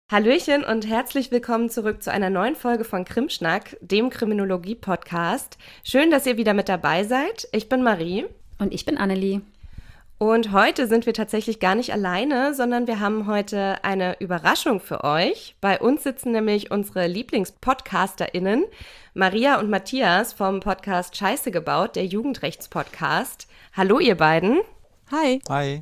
Hallöchen und herzlich willkommen zurück zu einer neuen Folge von Krimschnack, dem Kriminologie-Podcast. Schön, dass ihr wieder mit dabei seid. Ich bin Marie. Und ich bin Annelie. Und heute sind wir tatsächlich gar nicht alleine, sondern wir haben heute eine Überraschung für euch. Bei uns sitzen nämlich unsere LieblingspodcasterInnen, Maria und Matthias vom Podcast Scheiße gebaut, der Jugendrechtspodcast. Hallo ihr beiden. Hi. Hi.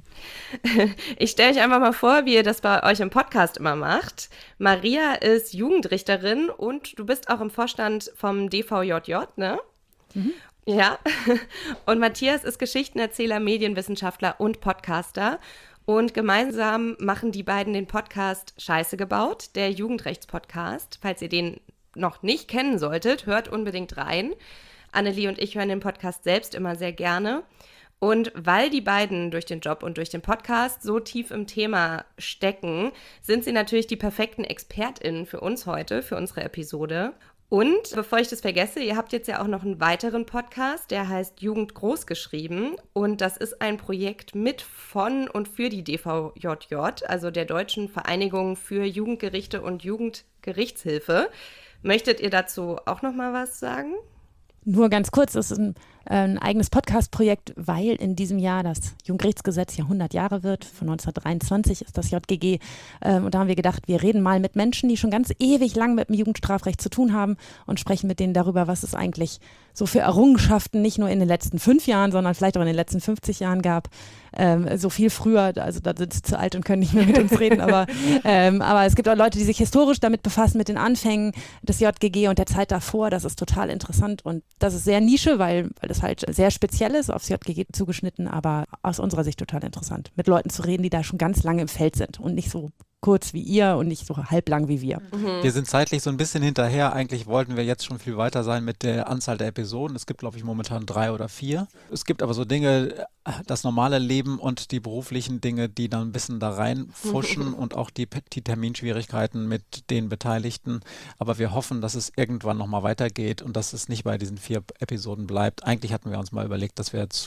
Ich stelle euch einfach mal vor, wie ihr das bei euch im Podcast immer macht. Maria ist Jugendrichterin und du bist auch im Vorstand vom DVJJ, ne? Mhm. Ja. Und Matthias ist Geschichtenerzähler, Medienwissenschaftler und Podcaster. Und gemeinsam machen die beiden den Podcast Scheiße gebaut, der Jugendrechtspodcast. Falls ihr den noch nicht kennen solltet, hört unbedingt rein. Annelie und ich hören den Podcast selbst immer sehr gerne. Und weil die beiden durch den Job und durch den Podcast so tief im Thema stecken, sind sie natürlich die perfekten ExpertInnen für uns heute, für unsere Episode. Und bevor ich das vergesse, ihr habt jetzt ja auch noch einen weiteren Podcast, der heißt Jugend großgeschrieben. Und das ist ein Projekt mit, von und für die DVJJ, also der Deutschen Vereinigung für Jugendgerichte und Jugendgerichtshilfe. Möchtet ihr dazu auch noch mal was sagen? Nur ganz kurz, es ist ein eigenes Podcast-Projekt, weil in diesem Jahr das Jugendgerichtsgesetz ja 100 Jahre wird. Von 1923 ist das JGG. Und da haben wir gedacht, wir reden mal mit Menschen, die schon ganz ewig lang mit dem Jugendstrafrecht zu tun haben und sprechen mit denen darüber, was es eigentlich so für Errungenschaften nicht nur in den letzten 5 Jahren, sondern vielleicht auch in den letzten 50 Jahren gab. So viel früher, also da sind sie zu alt und können nicht mehr mit uns reden, aber es gibt auch Leute, die sich historisch damit befassen, mit den Anfängen des JGG und der Zeit davor. Das ist total interessant und das ist sehr Nische, weil das halt sehr speziell ist, aufs JGG zugeschnitten, aber aus unserer Sicht total interessant, mit Leuten zu reden, die da schon ganz lange im Feld sind und nicht so kurz wie ihr und nicht so halblang wie wir. Wir sind zeitlich so ein bisschen hinterher. Eigentlich wollten wir jetzt schon viel weiter sein mit der Anzahl der Episoden. Es gibt, glaube ich, momentan 3 oder 4. Es gibt aber so Dinge, das normale Leben und die beruflichen Dinge, die dann ein bisschen da reinfuschen und auch die Terminschwierigkeiten mit den Beteiligten. Aber wir hoffen, dass es irgendwann nochmal weitergeht und dass es nicht bei diesen 4 Episoden bleibt. Eigentlich hatten wir uns mal überlegt, dass wir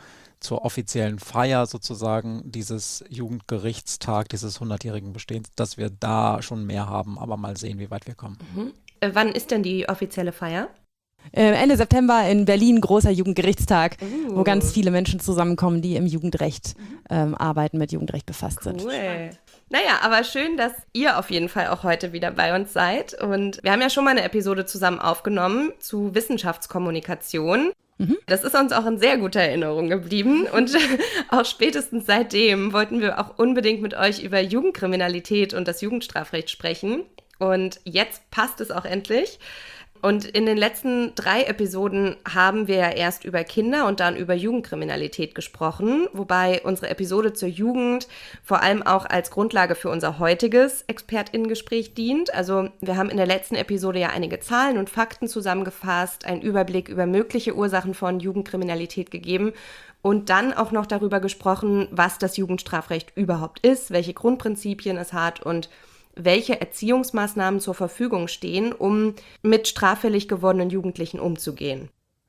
zur offiziellen Feier sozusagen dieses Jugendgerichtstag, dieses 100-jährigen Bestehens, dass wir da schon mehr haben, aber mal sehen, wie weit wir kommen. Wann ist denn die offizielle Feier? Ende September in Berlin, großer Jugendgerichtstag, wo ganz viele Menschen zusammenkommen, die im Jugendrecht arbeiten, mit Jugendrecht befasst sind. Cool. Naja, aber schön, dass ihr auf jeden Fall auch heute wieder bei uns seid. Und wir haben ja schon mal eine Episode zusammen aufgenommen zu Wissenschaftskommunikation. Das ist uns auch in sehr guter Erinnerung geblieben und auch spätestens seitdem wollten wir auch unbedingt mit euch über Jugendkriminalität und das Jugendstrafrecht sprechen. Und jetzt passt es auch endlich. Und in den letzten 3 Episoden haben wir ja erst über Kinder und dann über Jugendkriminalität gesprochen, wobei unsere Episode zur Jugend vor allem auch als Grundlage für unser heutiges ExpertInnen-Gespräch dient. Also wir haben in der letzten Episode ja einige Zahlen und Fakten zusammengefasst, einen Überblick über mögliche Ursachen von Jugendkriminalität gegeben und dann auch noch darüber gesprochen, was das Jugendstrafrecht überhaupt ist, welche Grundprinzipien es hat und welche Erziehungsmaßnahmen zur Verfügung stehen, um mit straffällig gewordenen Jugendlichen umzugehen.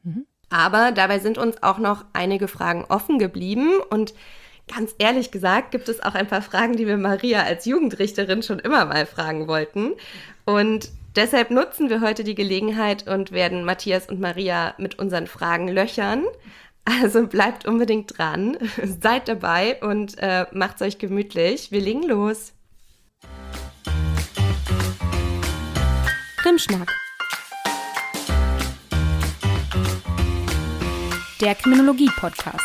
Aber dabei sind uns auch noch einige Fragen offen geblieben und ganz ehrlich gesagt gibt es auch ein paar Fragen, die wir Maria als Jugendrichterin schon immer mal fragen wollten. Und deshalb nutzen wir heute die Gelegenheit und werden Matthias und Maria mit unseren Fragen löchern. Also bleibt unbedingt dran, seid dabei und macht's euch gemütlich. Wir legen los. Krimschnack. Der Kriminologie-Podcast.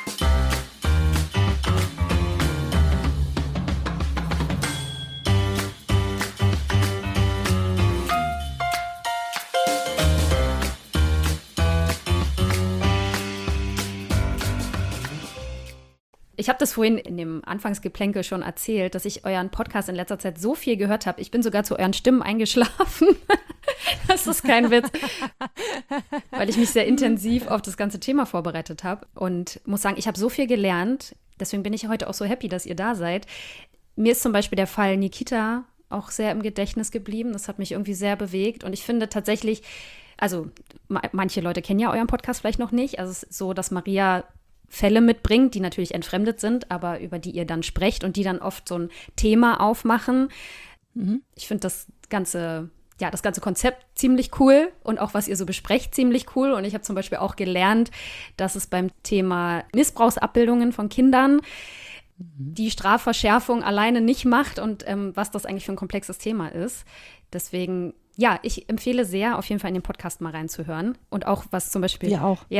Ich habe das vorhin in dem Anfangsgeplänkel schon erzählt, dass ich euren Podcast in letzter Zeit so viel gehört habe. Ich bin sogar zu euren Stimmen eingeschlafen. Das ist kein Witz. Weil ich mich sehr intensiv auf das ganze Thema vorbereitet habe. Und muss sagen, ich habe so viel gelernt. Deswegen bin ich heute auch so happy, dass ihr da seid. Mir ist zum Beispiel der Fall Nikita auch sehr im Gedächtnis geblieben. Das hat mich irgendwie sehr bewegt. Und ich finde tatsächlich, also manche Leute kennen ja euren Podcast vielleicht noch nicht. Also es ist so, dass Maria Fälle mitbringt, die natürlich entfremdet sind, aber über die ihr dann sprecht und die dann oft so ein Thema aufmachen, Ich finde das ganze Konzept ziemlich cool und auch, was ihr so besprecht, ziemlich cool. Und ich habe zum Beispiel auch gelernt, dass es beim Thema Missbrauchsabbildungen von Kindern die Strafverschärfung alleine nicht macht und was das eigentlich für ein komplexes Thema ist. Deswegen, ja, ich empfehle sehr, auf jeden Fall in den Podcast mal reinzuhören. Und auch, was zum Beispiel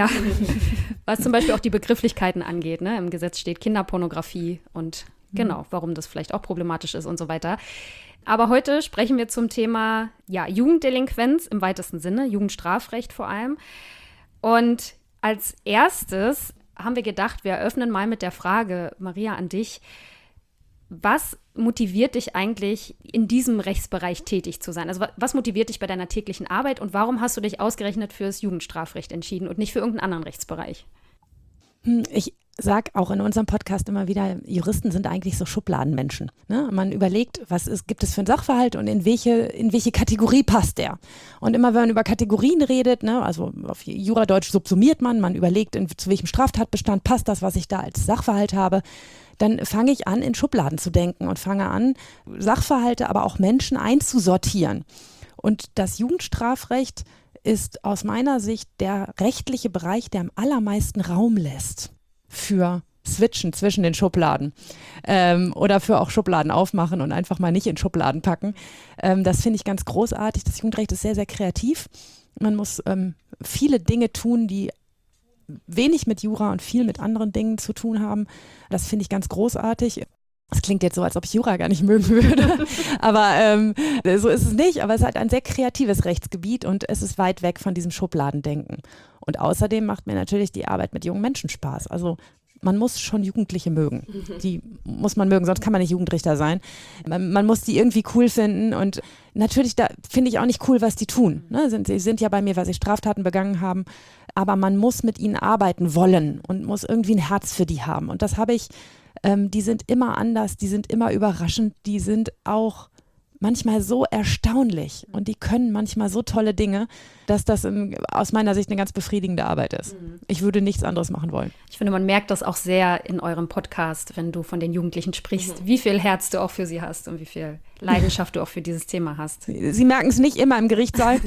was zum Beispiel auch die Begrifflichkeiten angeht. Ne? Im Gesetz steht Kinderpornografie und genau, warum das vielleicht auch problematisch ist und so weiter. Aber heute sprechen wir zum Thema Jugenddelinquenz im weitesten Sinne, Jugendstrafrecht vor allem. Und als erstes haben wir gedacht, wir eröffnen mal mit der Frage, Maria, an dich. Was motiviert dich eigentlich, in diesem Rechtsbereich tätig zu sein? Also was motiviert dich bei deiner täglichen Arbeit und warum hast du dich ausgerechnet für das Jugendstrafrecht entschieden und nicht für irgendeinen anderen Rechtsbereich? Ich sage auch in unserem Podcast immer wieder, Juristen sind eigentlich so Schubladenmenschen. Ne? Man überlegt, gibt es für einen Sachverhalt und in welche Kategorie passt der? Und immer wenn man über Kategorien redet, ne, also auf Juradeutsch subsumiert man überlegt, zu welchem Straftatbestand passt das, was ich da als Sachverhalt habe, dann fange ich an, in Schubladen zu denken und fange an, Sachverhalte, aber auch Menschen einzusortieren. Und das Jugendstrafrecht ist aus meiner Sicht der rechtliche Bereich, der am allermeisten Raum lässt für Switchen zwischen den Schubladen oder für auch Schubladen aufmachen und einfach mal nicht in Schubladen packen. Das finde ich ganz großartig. Das Jugendrecht ist sehr, sehr kreativ. Man muss viele Dinge tun, die wenig mit Jura und viel mit anderen Dingen zu tun haben. Das finde ich ganz großartig. Das klingt jetzt so, als ob ich Jura gar nicht mögen würde, aber so ist es nicht. Aber es hat ein sehr kreatives Rechtsgebiet und es ist weit weg von diesem Schubladendenken. Und außerdem macht mir natürlich die Arbeit mit jungen Menschen Spaß. Also man muss schon Jugendliche mögen. Die muss man mögen, sonst kann man nicht Jugendrichter sein. Man muss die irgendwie cool finden und natürlich, da finde ich auch nicht cool, was die tun. Ne? Sie sind ja bei mir, weil sie Straftaten begangen haben, aber man muss mit ihnen arbeiten wollen und muss irgendwie ein Herz für die haben. Und das habe ich, die sind immer anders, die sind immer überraschend, die sind auch manchmal so erstaunlich und die können manchmal so tolle Dinge, dass das aus meiner Sicht eine ganz befriedigende Arbeit ist. Ich würde nichts anderes machen wollen. Ich finde, man merkt das auch sehr in eurem Podcast, wenn du von den Jugendlichen sprichst, wie viel Herz du auch für sie hast und wie viel Leidenschaft du auch für dieses Thema hast. Sie merken es nicht immer im Gerichtssaal.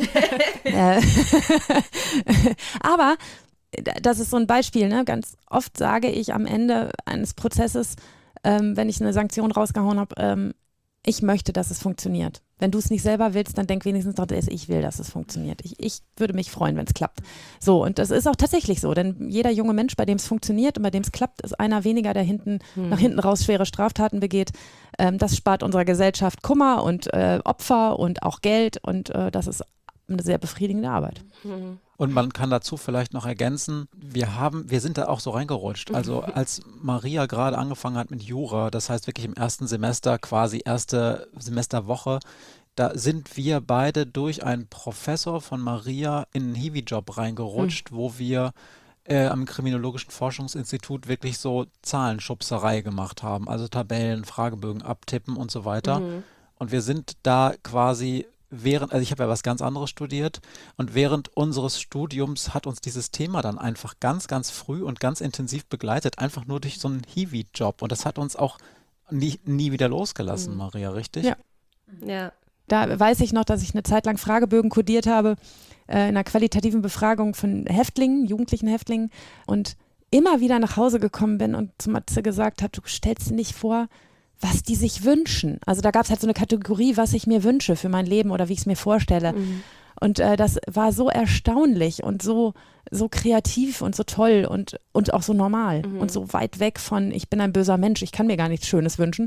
Aber das ist so ein Beispiel, ne? Ganz oft sage ich am Ende eines Prozesses, wenn ich eine Sanktion rausgehauen habe, ich möchte, dass es funktioniert. Wenn du es nicht selber willst, dann denk wenigstens doch, ich will, dass es funktioniert. Ich würde mich freuen, wenn es klappt. So, und das ist auch tatsächlich so, denn jeder junge Mensch, bei dem es funktioniert und bei dem es klappt, ist einer weniger, der nach hinten raus schwere Straftaten begeht. Das spart unserer Gesellschaft Kummer und Opfer und auch Geld und das ist eine sehr befriedigende Arbeit. Und man kann dazu vielleicht noch ergänzen, wir sind da auch so reingerutscht. Also als Maria gerade angefangen hat mit Jura, das heißt wirklich im ersten Semester, quasi erste Semesterwoche, da sind wir beide durch einen Professor von Maria in einen Hiwi-Job reingerutscht, wo wir am Kriminologischen Forschungsinstitut wirklich so Zahlenschubserei gemacht haben, also Tabellen, Fragebögen abtippen und so weiter. Und wir sind da quasi also ich habe ja was ganz anderes studiert und während unseres Studiums hat uns dieses Thema dann einfach ganz, ganz früh und ganz intensiv begleitet, einfach nur durch so einen Hiwi-Job und das hat uns auch nie wieder losgelassen, Maria, richtig? Ja. Da weiß ich noch, dass ich eine Zeit lang Fragebögen kodiert habe in einer qualitativen Befragung von Häftlingen, jugendlichen Häftlingen und immer wieder nach Hause gekommen bin und zu Matze gesagt habe, du stellst dir nicht vor, was die sich wünschen. Also da gab es halt so eine Kategorie, was ich mir wünsche für mein Leben oder wie ich es mir vorstelle. Und das war so erstaunlich und so kreativ und so toll und auch so normal und so weit weg von, ich bin ein böser Mensch, ich kann mir gar nichts Schönes wünschen.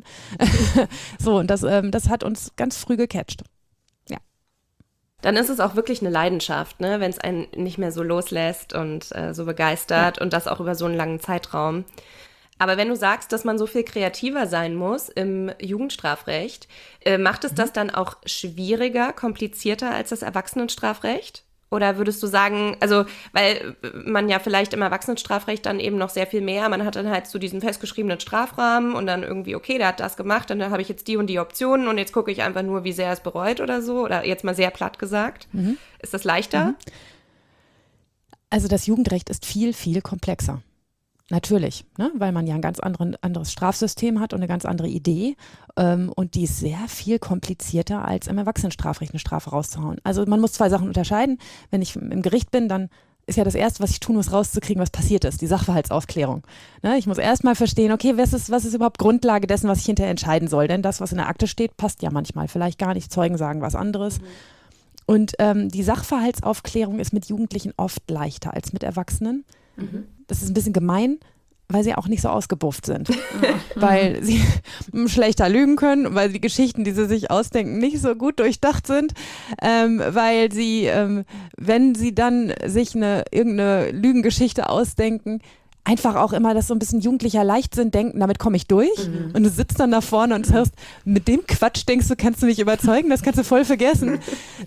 So, und das hat uns ganz früh gecatcht. Ja. Dann ist es auch wirklich eine Leidenschaft, ne? Wenn es einen nicht mehr so loslässt und so begeistert und das auch über so einen langen Zeitraum. Aber wenn du sagst, dass man so viel kreativer sein muss im Jugendstrafrecht, macht es das dann auch schwieriger, komplizierter als das Erwachsenenstrafrecht? Oder würdest du sagen, also weil man ja vielleicht im Erwachsenenstrafrecht dann eben noch sehr viel mehr, man hat dann halt so diesen festgeschriebenen Strafrahmen und dann irgendwie, okay, der hat das gemacht und dann habe ich jetzt die und die Optionen und jetzt gucke ich einfach nur, wie sehr er es bereut oder so, oder jetzt mal sehr platt gesagt. Ist das leichter? Also das Jugendrecht ist viel, viel komplexer. Natürlich, ne? Weil man ja ein ganz anderes Strafsystem hat und eine ganz andere Idee. Und die ist sehr viel komplizierter, als im Erwachsenenstrafrecht eine Strafe rauszuhauen. Also man muss 2 Sachen unterscheiden. Wenn ich im Gericht bin, dann ist ja das Erste, was ich tun muss, rauszukriegen, was passiert ist, die Sachverhaltsaufklärung. Ne? Ich muss erstmal verstehen, okay, was ist überhaupt Grundlage dessen, was ich hinterher entscheiden soll? Denn das, was in der Akte steht, passt ja manchmal vielleicht gar nicht. Zeugen sagen was anderes. Und die Sachverhaltsaufklärung ist mit Jugendlichen oft leichter als mit Erwachsenen. Das ist ein bisschen gemein, weil sie auch nicht so ausgebufft sind. Weil sie schlechter lügen können, weil die Geschichten, die sie sich ausdenken, nicht so gut durchdacht sind, weil sie, wenn sie dann sich irgendeine Lügengeschichte ausdenken, einfach auch immer das so ein bisschen jugendlicher Leichtsinn denken, damit komme ich durch. Und du sitzt dann da vorne und hörst, mit dem Quatsch denkst du, kannst du mich überzeugen, das kannst du voll vergessen.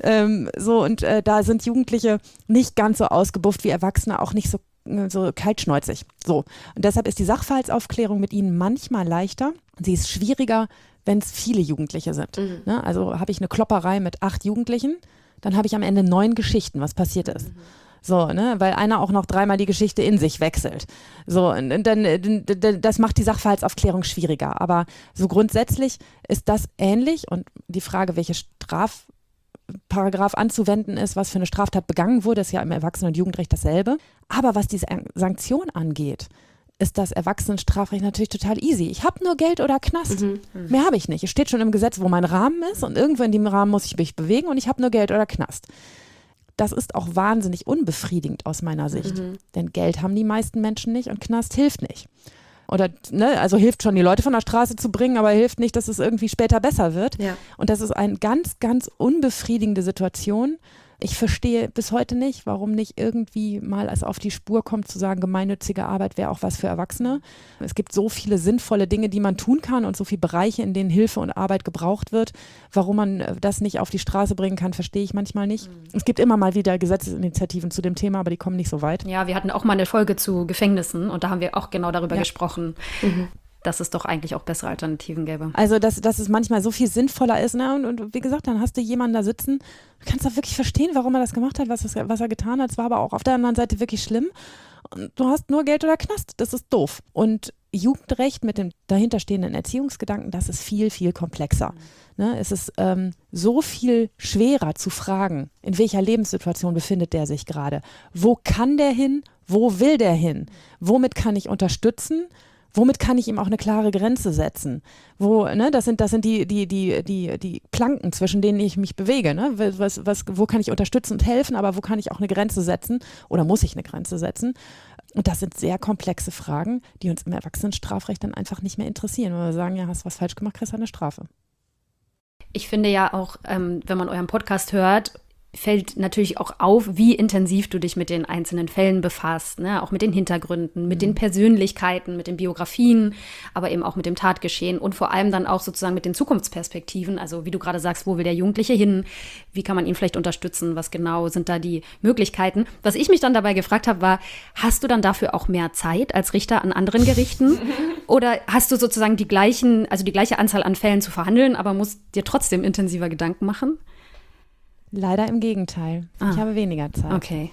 Da sind Jugendliche nicht ganz so ausgebufft wie Erwachsene, auch nicht so kaltschnäuzig. So. Und deshalb ist die Sachverhaltsaufklärung mit ihnen manchmal leichter. Sie ist schwieriger, wenn es viele Jugendliche sind. Ne? Also habe ich eine Klopperei mit 8 Jugendlichen, dann habe ich am Ende 9 Geschichten, was passiert ist. So, ne, weil einer auch noch 3-mal die Geschichte in sich wechselt. So, und dann, das macht die Sachverhaltsaufklärung schwieriger. Aber so grundsätzlich ist das ähnlich und die Frage, welche Strafparagraph anzuwenden ist, was für eine Straftat begangen wurde, ist ja im Erwachsenen- und Jugendrecht dasselbe. Aber was diese Sanktion angeht, ist das Erwachsenenstrafrecht natürlich total easy. Ich habe nur Geld oder Knast. Mehr habe ich nicht. Es steht schon im Gesetz, wo mein Rahmen ist und irgendwo in dem Rahmen muss ich mich bewegen und ich habe nur Geld oder Knast. Das ist auch wahnsinnig unbefriedigend aus meiner Sicht. Denn Geld haben die meisten Menschen nicht und Knast hilft nicht. Oder, ne, also hilft schon, die Leute von der Straße zu bringen, aber hilft nicht, dass es irgendwie später besser wird. Ja. Und das ist eine ganz, ganz unbefriedigende Situation. Ich verstehe bis heute nicht, warum nicht irgendwie mal es auf die Spur kommt, zu sagen, gemeinnützige Arbeit wäre auch was für Erwachsene. Es gibt so viele sinnvolle Dinge, die man tun kann und so viele Bereiche, in denen Hilfe und Arbeit gebraucht wird. Warum man das nicht auf die Straße bringen kann, verstehe ich manchmal nicht. Es gibt immer mal wieder Gesetzesinitiativen zu dem Thema, aber die kommen nicht so weit. Ja, wir hatten auch mal eine Folge zu Gefängnissen und da haben wir auch genau darüber gesprochen. Dass es doch eigentlich auch bessere Alternativen gäbe. Also, dass es manchmal so viel sinnvoller ist. Ne? Und wie gesagt, dann hast du jemanden da sitzen, du kannst doch wirklich verstehen, warum er das gemacht hat, was er getan hat. Es war aber auch auf der anderen Seite wirklich schlimm. Und du hast nur Geld oder Knast. Das ist doof. Und Jugendrecht mit dem dahinterstehenden Erziehungsgedanken, das ist viel, viel komplexer. Ne? Es ist so viel schwerer zu fragen, in welcher Lebenssituation befindet der sich gerade? Wo kann der hin? Wo will der hin? Womit kann ich unterstützen? Womit kann ich ihm auch eine klare Grenze setzen? Das sind die Planken, zwischen denen ich mich bewege. Ne? Wo kann ich unterstützen und helfen, aber wo kann ich auch eine Grenze setzen oder muss ich eine Grenze setzen? Und das sind sehr komplexe Fragen, die uns im Erwachsenenstrafrecht dann einfach nicht mehr interessieren. Wenn wir sagen, ja, hast was falsch gemacht, kriegst du eine Strafe. Ich finde ja auch, wenn man euren Podcast hört, fällt natürlich auch auf, wie intensiv du dich mit den einzelnen Fällen befasst, ne? Auch mit den Hintergründen, mit den Persönlichkeiten, mit den Biografien, aber eben auch mit dem Tatgeschehen und vor allem dann auch sozusagen mit den Zukunftsperspektiven, also wie du gerade sagst, wo will der Jugendliche hin, wie kann man ihn vielleicht unterstützen, was genau sind da die Möglichkeiten. Was ich mich dann dabei gefragt habe, war, hast du dann dafür auch mehr Zeit als Richter an anderen Gerichten oder hast du sozusagen die gleiche Anzahl an Fällen zu verhandeln, aber musst dir trotzdem intensiver Gedanken machen? Leider im Gegenteil. Ich habe weniger Zeit. Okay.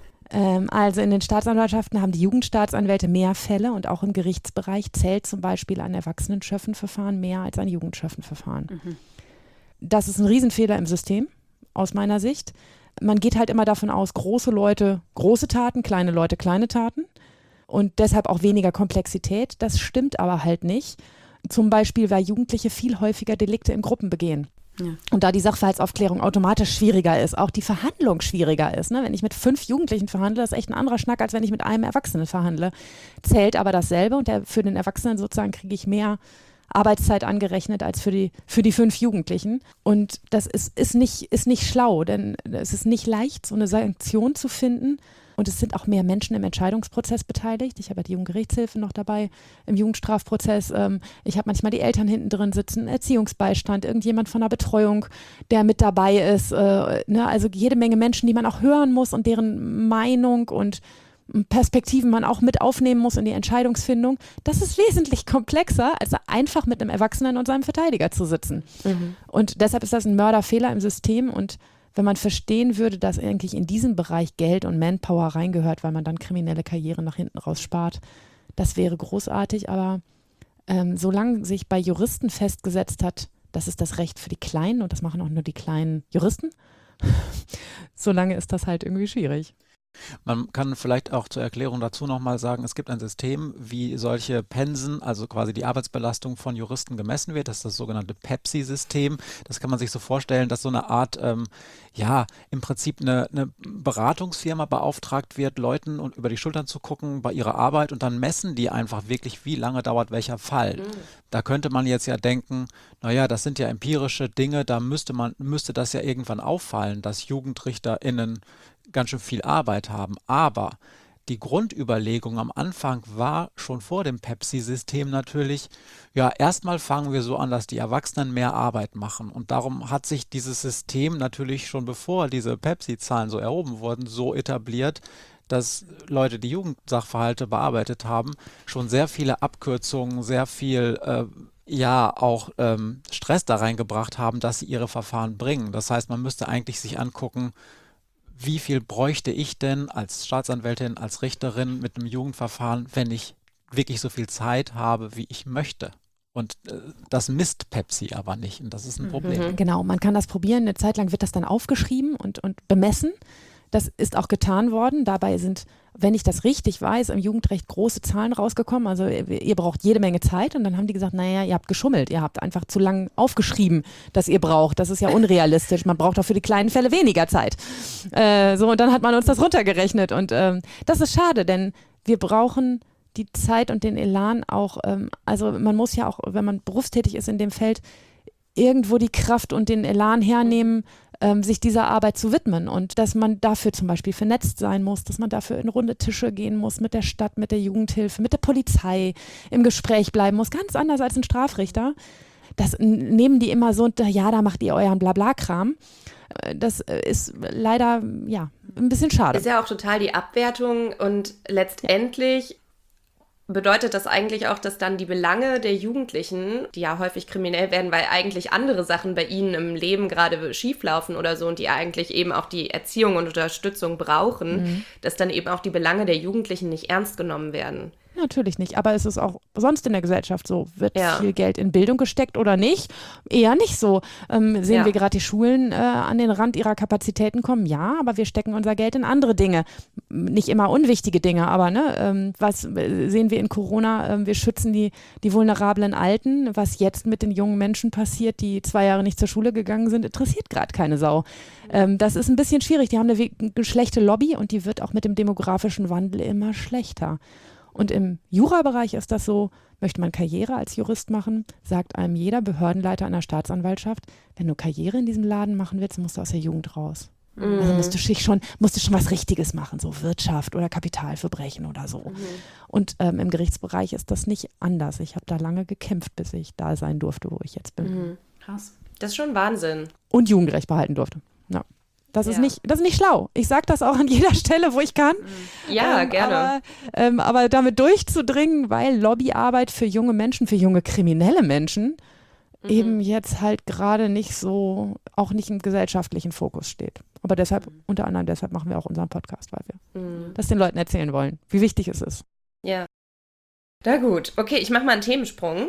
Also in den Staatsanwaltschaften haben die Jugendstaatsanwälte mehr Fälle und auch im Gerichtsbereich zählt zum Beispiel ein Erwachsenen-Schöffen-Verfahren mehr als ein Jugendschöffen-Verfahren. Das ist ein Riesenfehler im System, aus meiner Sicht. Man geht halt immer davon aus, große Leute, große Taten, kleine Leute, kleine Taten und deshalb auch weniger Komplexität. Das stimmt aber halt nicht. Zum Beispiel, weil Jugendliche viel häufiger Delikte in Gruppen begehen. Ja. Und da die Sachverhaltsaufklärung automatisch schwieriger ist, auch die Verhandlung schwieriger ist. Ne? Wenn ich mit 5 Jugendlichen verhandle, ist echt ein anderer Schnack, als wenn ich mit einem Erwachsenen verhandle. Zählt aber dasselbe und für den Erwachsenen sozusagen kriege ich mehr Arbeitszeit angerechnet als für die 5 Jugendlichen. Und das ist nicht schlau, denn es ist nicht leicht, so eine Sanktion zu finden. Und es sind auch mehr Menschen im Entscheidungsprozess beteiligt. Ich habe ja die Jugendgerichtshilfe noch dabei im Jugendstrafprozess. Ich habe manchmal die Eltern hinten drin sitzen, Erziehungsbeistand, irgendjemand von der Betreuung, der mit dabei ist. Also jede Menge Menschen, die man auch hören muss und deren Meinung und Perspektiven man auch mit aufnehmen muss in die Entscheidungsfindung. Das ist wesentlich komplexer, als einfach mit einem Erwachsenen und seinem Verteidiger zu sitzen. Und deshalb ist das ein Mörderfehler im System und wenn man verstehen würde, dass eigentlich in diesem Bereich Geld und Manpower reingehört, weil man dann kriminelle Karrieren nach hinten raus spart, das wäre großartig, aber solange sich bei Juristen festgesetzt hat, das ist das Recht für die Kleinen und das machen auch nur die kleinen Juristen, solange ist das halt irgendwie schwierig. Man kann vielleicht auch zur Erklärung dazu nochmal sagen, es gibt ein System, wie solche Pensen, also quasi die Arbeitsbelastung von Juristen gemessen wird. Das ist das sogenannte PEPSI-System. Das kann man sich so vorstellen, dass so eine Art, im Prinzip eine Beratungsfirma beauftragt wird, Leuten und über die Schultern zu gucken bei ihrer Arbeit und dann messen die einfach wirklich, wie lange dauert welcher Fall. Da könnte man jetzt ja denken, naja, das sind ja empirische Dinge, da müsste das ja irgendwann auffallen, dass JugendrichterInnen ganz schön viel Arbeit haben. Aber die Grundüberlegung am Anfang war schon vor dem PEPSI-System natürlich, ja, erstmal fangen wir so an, dass die Erwachsenen mehr Arbeit machen. Und darum hat sich dieses System natürlich schon bevor diese PEPSI-Zahlen so erhoben wurden, so etabliert, dass Leute, die Jugendsachverhalte bearbeitet haben, schon sehr viele Abkürzungen, sehr viel Stress da reingebracht haben, dass sie ihre Verfahren bringen. Das heißt, man müsste eigentlich sich angucken, wie viel bräuchte ich denn als Staatsanwältin, als Richterin mit einem Jugendverfahren, wenn ich wirklich so viel Zeit habe, wie ich möchte? Und das misst PEPSI aber nicht und das ist ein Problem. Genau, man kann das probieren. Eine Zeit lang wird das dann aufgeschrieben und bemessen. Das ist auch getan worden. Dabei sind, wenn ich das richtig weiß, im Jugendrecht große Zahlen rausgekommen. Also ihr braucht jede Menge Zeit. Und dann haben die gesagt, naja, ihr habt geschummelt. Ihr habt einfach zu lang aufgeschrieben, dass ihr braucht. Das ist ja unrealistisch. Man braucht auch für die kleinen Fälle weniger Zeit. Und dann hat man uns das runtergerechnet. Und das ist schade, denn wir brauchen die Zeit und den Elan auch. Also man muss ja auch, wenn man berufstätig ist in dem Feld, irgendwo die Kraft und den Elan hernehmen, sich dieser Arbeit zu widmen und dass man dafür zum Beispiel vernetzt sein muss, dass man dafür in runde Tische gehen muss mit der Stadt, mit der Jugendhilfe, mit der Polizei, im Gespräch bleiben muss, ganz anders als ein Strafrichter. Das nehmen die immer so, ja, da macht ihr euren Blabla-Kram. Das ist leider, ja, ein bisschen schade. Ist ja auch total die Abwertung und letztendlich bedeutet das eigentlich auch, dass dann die Belange der Jugendlichen, die ja häufig kriminell werden, weil eigentlich andere Sachen bei ihnen im Leben gerade schieflaufen oder so und die eigentlich eben auch die Erziehung und Unterstützung brauchen, dass dann eben auch die Belange der Jugendlichen nicht ernst genommen werden. Natürlich nicht, aber es ist auch sonst in der Gesellschaft so. Wird viel Geld in Bildung gesteckt oder nicht? Eher nicht so. Sehen wir gerade die Schulen an den Rand ihrer Kapazitäten kommen? Ja, aber wir stecken unser Geld in andere Dinge. Nicht immer unwichtige Dinge, aber was sehen wir in Corona? Wir schützen die vulnerablen Alten. Was jetzt mit den jungen Menschen passiert, die 2 Jahre nicht zur Schule gegangen sind, interessiert gerade keine Sau. Das ist ein bisschen schwierig. Die haben eine schlechte Lobby und die wird auch mit dem demografischen Wandel immer schlechter. Und im Jurabereich ist das so, möchte man Karriere als Jurist machen, sagt einem jeder Behördenleiter einer Staatsanwaltschaft, wenn du Karriere in diesem Laden machen willst, musst du aus der Jugend raus. Also musst du schon was Richtiges machen, so Wirtschaft oder Kapitalverbrechen oder so. Und im Gerichtsbereich ist das nicht anders. Ich habe da lange gekämpft, bis ich da sein durfte, wo ich jetzt bin. Krass. Das ist schon Wahnsinn. Und Jugendrecht behalten durfte. Ja. Das ist nicht schlau. Ich sage das auch an jeder Stelle, wo ich kann. Ja, gerne. Aber damit durchzudringen, weil Lobbyarbeit für junge Menschen, für junge kriminelle Menschen eben jetzt halt gerade nicht so, auch nicht im gesellschaftlichen Fokus steht. Aber unter anderem deshalb machen wir auch unseren Podcast, weil wir das den Leuten erzählen wollen, wie wichtig es ist. Ja. Na gut, okay, ich mache mal einen Themensprung.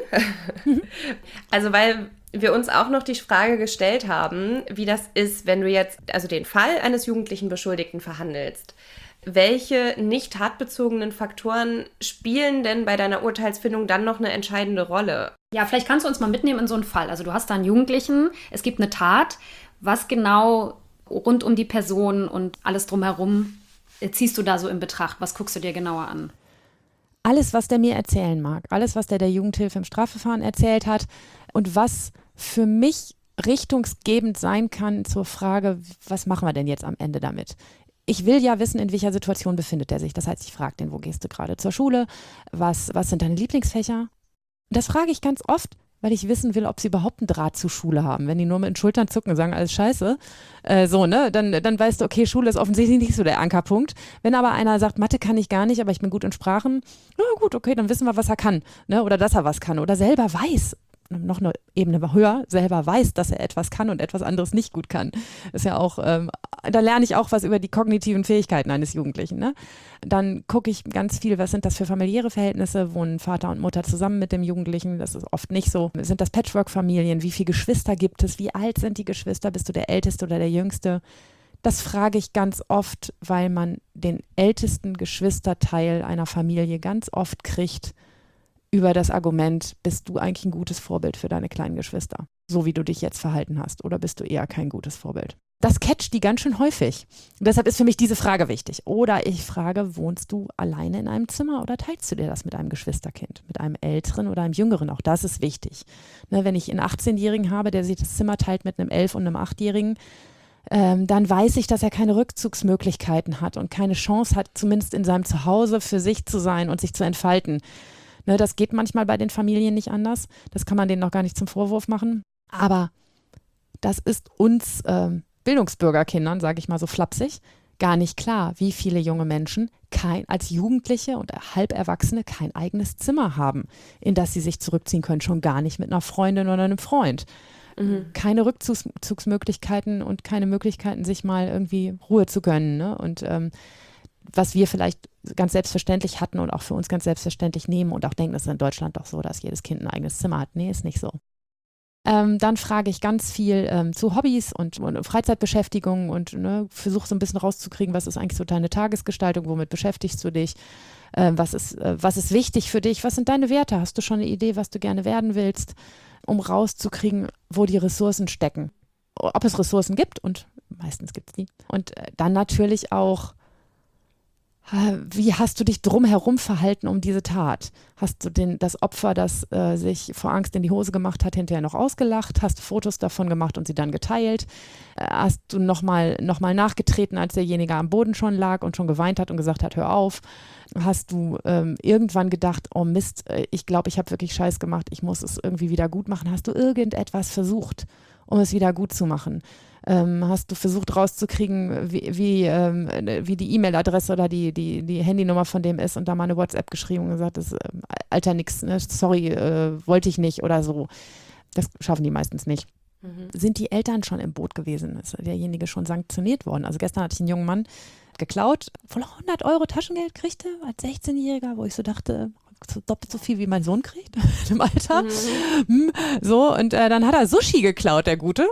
Also weil wir uns auch noch die Frage gestellt haben, wie das ist, wenn du jetzt also den Fall eines jugendlichen Beschuldigten verhandelst. Welche nicht tatbezogenen Faktoren spielen denn bei deiner Urteilsfindung dann noch eine entscheidende Rolle? Ja, vielleicht kannst du uns mal mitnehmen in so einen Fall. Also du hast da einen Jugendlichen, es gibt eine Tat. Was genau rund um die Person und alles drumherum ziehst du da so in Betracht? Was guckst du dir genauer an? Alles, was der mir erzählen mag, alles, was der Jugendhilfe im Strafverfahren erzählt hat und was für mich richtungsgebend sein kann zur Frage, was machen wir denn jetzt am Ende damit? Ich will ja wissen, in welcher Situation befindet er sich. Das heißt, ich frage den, wo gehst du gerade zur Schule? Was sind deine Lieblingsfächer? Das frage ich ganz oft, weil ich wissen will, ob sie überhaupt einen Draht zur Schule haben. Wenn die nur mit den Schultern zucken und sagen, alles scheiße, dann weißt du, okay, Schule ist offensichtlich nicht so der Ankerpunkt. Wenn aber einer sagt, Mathe kann ich gar nicht, aber ich bin gut in Sprachen, na gut, okay, dann wissen wir, was er kann, ne? Oder dass er was kann oder selber weiß, noch eine Ebene höher, selber weiß, dass er etwas kann und etwas anderes nicht gut kann. Ist ja auch da lerne ich auch was über die kognitiven Fähigkeiten eines Jugendlichen. Ne? Dann gucke ich ganz viel, was sind das für familiäre Verhältnisse, wohnen Vater und Mutter zusammen mit dem Jugendlichen, das ist oft nicht so. Sind das Patchwork-Familien, wie viele Geschwister gibt es, wie alt sind die Geschwister, bist du der Älteste oder der Jüngste? Das frage ich ganz oft, weil man den ältesten Geschwisterteil einer Familie ganz oft kriegt über das Argument, bist du eigentlich ein gutes Vorbild für deine kleinen Geschwister, so wie du dich jetzt verhalten hast, oder bist du eher kein gutes Vorbild? Das catcht die ganz schön häufig. Und deshalb ist für mich diese Frage wichtig. Oder ich frage, wohnst du alleine in einem Zimmer oder teilst du dir das mit einem Geschwisterkind, mit einem Älteren oder einem Jüngeren? Auch das ist wichtig. Ne, wenn ich einen 18-Jährigen habe, der sich das Zimmer teilt mit einem 11- und einem 8-Jährigen, dann weiß ich, dass er keine Rückzugsmöglichkeiten hat und keine Chance hat, zumindest in seinem Zuhause für sich zu sein und sich zu entfalten. Ne, das geht manchmal bei den Familien nicht anders. Das kann man denen noch gar nicht zum Vorwurf machen. Aber das ist uns Bildungsbürgerkindern, sage ich mal so flapsig, gar nicht klar, wie viele junge Menschen als Jugendliche und Halberwachsene kein eigenes Zimmer haben, in das sie sich zurückziehen können, schon gar nicht mit einer Freundin oder einem Freund. Keine Rückzugsmöglichkeiten und keine Möglichkeiten, sich mal irgendwie Ruhe zu gönnen. Ne? Und was wir vielleicht ganz selbstverständlich hatten und auch für uns ganz selbstverständlich nehmen und auch denken, das ist in Deutschland doch so, dass jedes Kind ein eigenes Zimmer hat. Nee, ist nicht so. Dann frage ich ganz viel zu Hobbys und Freizeitbeschäftigungen und versuche so ein bisschen rauszukriegen, was ist eigentlich so deine Tagesgestaltung, womit beschäftigst du dich, was ist wichtig für dich, was sind deine Werte, hast du schon eine Idee, was du gerne werden willst, um rauszukriegen, wo die Ressourcen stecken, ob es Ressourcen gibt und meistens gibt es die. Und dann natürlich auch, wie hast du dich drumherum verhalten um diese Tat? Hast du das Opfer, das sich vor Angst in die Hose gemacht hat, hinterher noch ausgelacht? Hast du Fotos davon gemacht und sie dann geteilt? Hast du noch mal nachgetreten, als derjenige am Boden schon lag und schon geweint hat und gesagt hat, hör auf? Hast du irgendwann gedacht, oh Mist, ich glaube, ich habe wirklich Scheiß gemacht, ich muss es irgendwie wieder gut machen? Hast du irgendetwas versucht, um es wieder gut zu machen? Hast du versucht rauszukriegen, wie die E-Mail-Adresse oder die Handynummer von dem ist und da mal eine WhatsApp geschrieben und gesagt, das Alter nix, ne? Sorry, wollte ich nicht oder so. Das schaffen die meistens nicht. Sind die Eltern schon im Boot gewesen? Ist derjenige schon sanktioniert worden? Also gestern hatte ich einen jungen Mann geklaut, voll 100 € Taschengeld kriegte als 16-Jähriger, wo ich so dachte, doppelt so viel wie mein Sohn kriegt im Alter. So, und dann hat er Sushi geklaut, der Gute.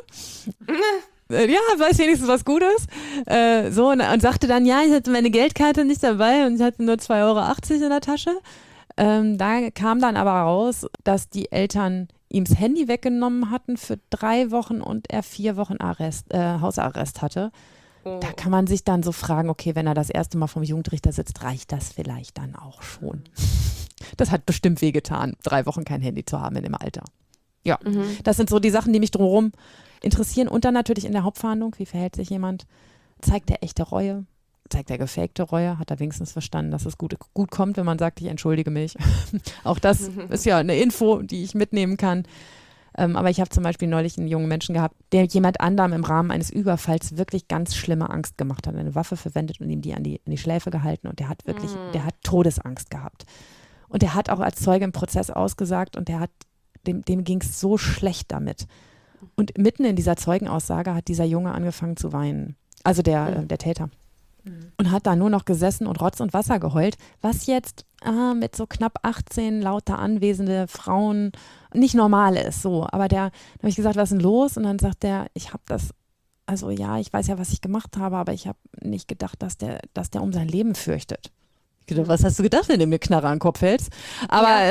Ja, weiß wenigstens was Gutes. Und sagte dann, ja, ich hatte meine Geldkarte nicht dabei und ich hatte nur 2,80 € in der Tasche. Da kam dann aber raus, dass die Eltern ihm das Handy weggenommen hatten für 3 Wochen und er 4 Wochen Hausarrest hatte. Oh. Da kann man sich dann so fragen, okay, wenn er das erste Mal vom Jugendrichter sitzt, reicht das vielleicht dann auch schon. Das hat bestimmt wehgetan, 3 Wochen kein Handy zu haben in dem Alter. Ja, Das sind so die Sachen, die mich drumherum interessieren. Und dann natürlich in der Hauptverhandlung, wie verhält sich jemand? Zeigt er echte Reue? Zeigt er gefakte Reue? Hat er wenigstens verstanden, dass es gut kommt, wenn man sagt, ich entschuldige mich? Auch das ist ja eine Info, die ich mitnehmen kann. Aber ich habe zum Beispiel neulich einen jungen Menschen gehabt, der jemand anderem im Rahmen eines Überfalls wirklich ganz schlimme Angst gemacht hat, eine Waffe verwendet und ihm die an die Schläfe gehalten und der hat Todesangst gehabt. Und der hat auch als Zeuge im Prozess ausgesagt und dem ging es so schlecht damit. Und mitten in dieser Zeugenaussage hat dieser Junge angefangen zu weinen. Also der Täter. Und hat da nur noch gesessen und Rotz und Wasser geheult, was jetzt mit so knapp 18 lauter anwesende Frauen nicht normal ist. So. Aber da habe ich gesagt, was ist denn los? Und dann sagt der, ich weiß ja, was ich gemacht habe, aber ich habe nicht gedacht, dass der um sein Leben fürchtet. Ich dachte, was hast du gedacht, wenn du mir Knarre an den Kopf hältst? Aber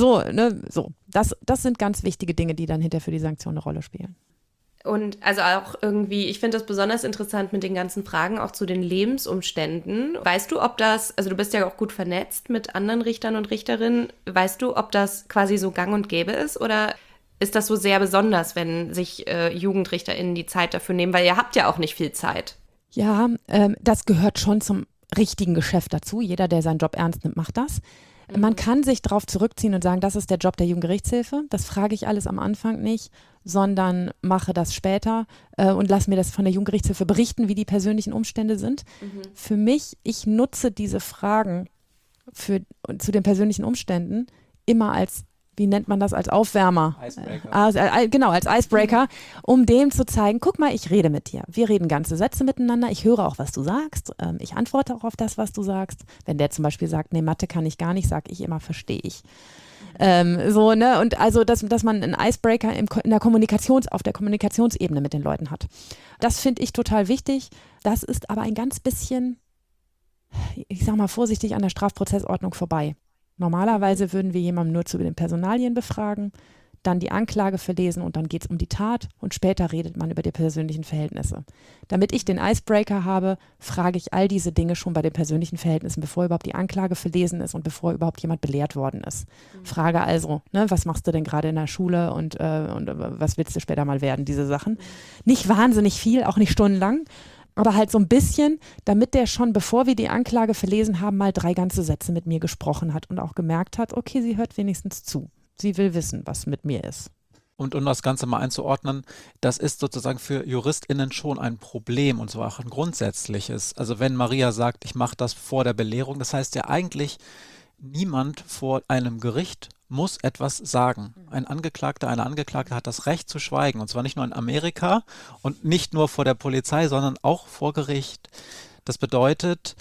das sind ganz wichtige Dinge, die dann hinterher für die Sanktion eine Rolle spielen. Und also auch irgendwie, ich finde das besonders interessant mit den ganzen Fragen auch zu den Lebensumständen. Weißt du, also du bist ja auch gut vernetzt mit anderen Richtern und Richterinnen, weißt du, ob das quasi so gang und gäbe ist oder ist das so sehr besonders, wenn sich JugendrichterInnen die Zeit dafür nehmen, weil ihr habt ja auch nicht viel Zeit. Ja, das gehört schon zum richtigen Geschäft dazu. Jeder, der seinen Job ernst nimmt, macht das. Man kann sich darauf zurückziehen und sagen, das ist der Job der Jugendgerichtshilfe. Das frage ich alles am Anfang nicht, sondern mache das später und lass mir das von der Jugendgerichtshilfe berichten, wie die persönlichen Umstände sind. Für mich, ich nutze diese Fragen zu den persönlichen Umständen immer als, wie nennt man das, als Aufwärmer? Icebreaker. Genau, als Icebreaker, um dem zu zeigen, guck mal, ich rede mit dir. Wir reden ganze Sätze miteinander, ich höre auch, was du sagst, ich antworte auch auf das, was du sagst. Wenn der zum Beispiel sagt, nee, Mathe kann ich gar nicht, sage ich immer, verstehe ich. So, ne? Und also, dass man einen Icebreaker auf der Kommunikationsebene mit den Leuten hat. Das finde ich total wichtig. Das ist aber ein ganz bisschen, ich sag mal vorsichtig, an der Strafprozessordnung vorbei. Normalerweise würden wir jemanden nur zu den Personalien befragen, dann die Anklage verlesen und dann geht es um die Tat und später redet man über die persönlichen Verhältnisse. Damit ich den Icebreaker habe, frage ich all diese Dinge schon bei den persönlichen Verhältnissen, bevor überhaupt die Anklage verlesen ist und bevor überhaupt jemand belehrt worden ist. Frage also, ne, was machst du denn gerade in der Schule und was willst du später mal werden, diese Sachen. Nicht wahnsinnig viel, auch nicht stundenlang, aber halt so ein bisschen, damit der schon, bevor wir die Anklage verlesen haben, mal 3 ganze Sätze mit mir gesprochen hat und auch gemerkt hat, okay, sie hört wenigstens zu. Sie will wissen, was mit mir ist. Und um das Ganze mal einzuordnen, das ist sozusagen für JuristInnen schon ein Problem und zwar auch ein grundsätzliches. Also wenn Maria sagt, ich mache das vor der Belehrung, das heißt ja eigentlich, niemand vor einem Gericht muss etwas sagen. Ein Angeklagter, eine Angeklagte hat das Recht zu schweigen und zwar nicht nur in Amerika und nicht nur vor der Polizei, sondern auch vor Gericht. Das bedeutet,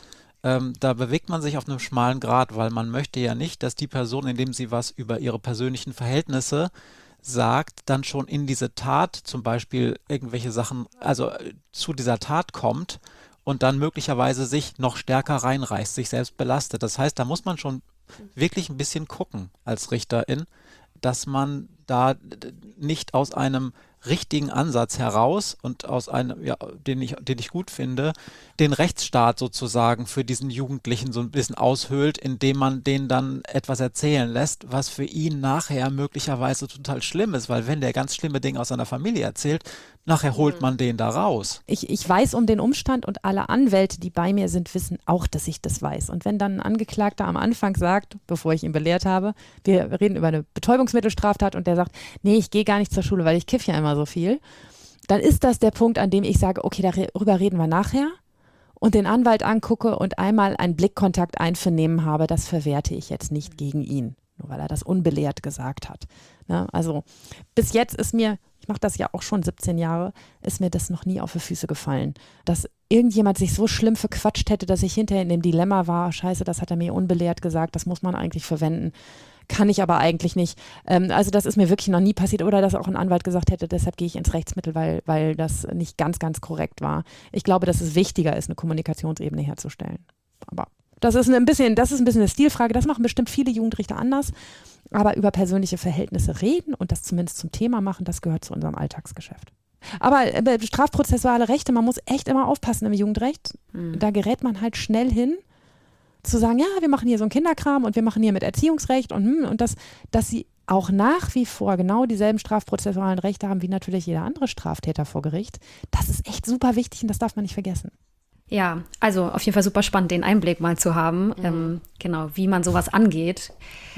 da bewegt man sich auf einem schmalen Grat, weil man möchte ja nicht, dass die Person, indem sie was über ihre persönlichen Verhältnisse sagt, dann schon in diese Tat zum Beispiel irgendwelche Sachen, also zu dieser Tat kommt und dann möglicherweise sich noch stärker reinreißt, sich selbst belastet. Das heißt, da muss man schon wirklich ein bisschen gucken als Richterin, dass man da nicht aus einem richtigen Ansatz heraus und aus einem, ja, den ich gut finde, den Rechtsstaat sozusagen für diesen Jugendlichen so ein bisschen aushöhlt, indem man denen dann etwas erzählen lässt, was für ihn nachher möglicherweise total schlimm ist, weil wenn der ganz schlimme Dinge aus seiner Familie erzählt, nachher holt man den da raus. Ich weiß um den Umstand und alle Anwälte, die bei mir sind, wissen auch, dass ich das weiß. Und wenn dann ein Angeklagter am Anfang sagt, bevor ich ihn belehrt habe, wir reden über eine Betäubungsmittelstraftat und der sagt, nee, ich gehe gar nicht zur Schule, weil ich kiff ja immer so viel, dann ist das der Punkt, an dem ich sage, okay, darüber reden wir nachher und den Anwalt angucke und einmal einen Blickkontakt einvernehmen habe, das verwerte ich jetzt nicht gegen ihn, nur weil er das unbelehrt gesagt hat. Ne? Also bis jetzt ist mir, ich mache das ja auch schon 17 Jahre, ist mir das noch nie auf die Füße gefallen, dass irgendjemand sich so schlimm verquatscht hätte, dass ich hinterher in dem Dilemma war, scheiße, das hat er mir unbelehrt gesagt, das muss man eigentlich verwenden. Kann ich aber eigentlich nicht. Also das ist mir wirklich noch nie passiert oder dass auch ein Anwalt gesagt hätte, deshalb gehe ich ins Rechtsmittel, weil das nicht ganz, ganz korrekt war. Ich glaube, dass es wichtiger ist, eine Kommunikationsebene herzustellen. Aber das ist ein bisschen eine Stilfrage. Das machen bestimmt viele Jugendrichter anders. Aber über persönliche Verhältnisse reden und das zumindest zum Thema machen, das gehört zu unserem Alltagsgeschäft. Aber strafprozessuale Rechte, man muss echt immer aufpassen im Jugendrecht. Da gerät man halt schnell hin, zu sagen, ja, wir machen hier so einen Kinderkram und wir machen hier mit Erziehungsrecht und dass sie auch nach wie vor genau dieselben strafprozessualen Rechte haben wie natürlich jeder andere Straftäter vor Gericht. Das ist echt super wichtig und das darf man nicht vergessen. Ja, also auf jeden Fall super spannend, den Einblick mal zu haben, genau, wie man sowas angeht.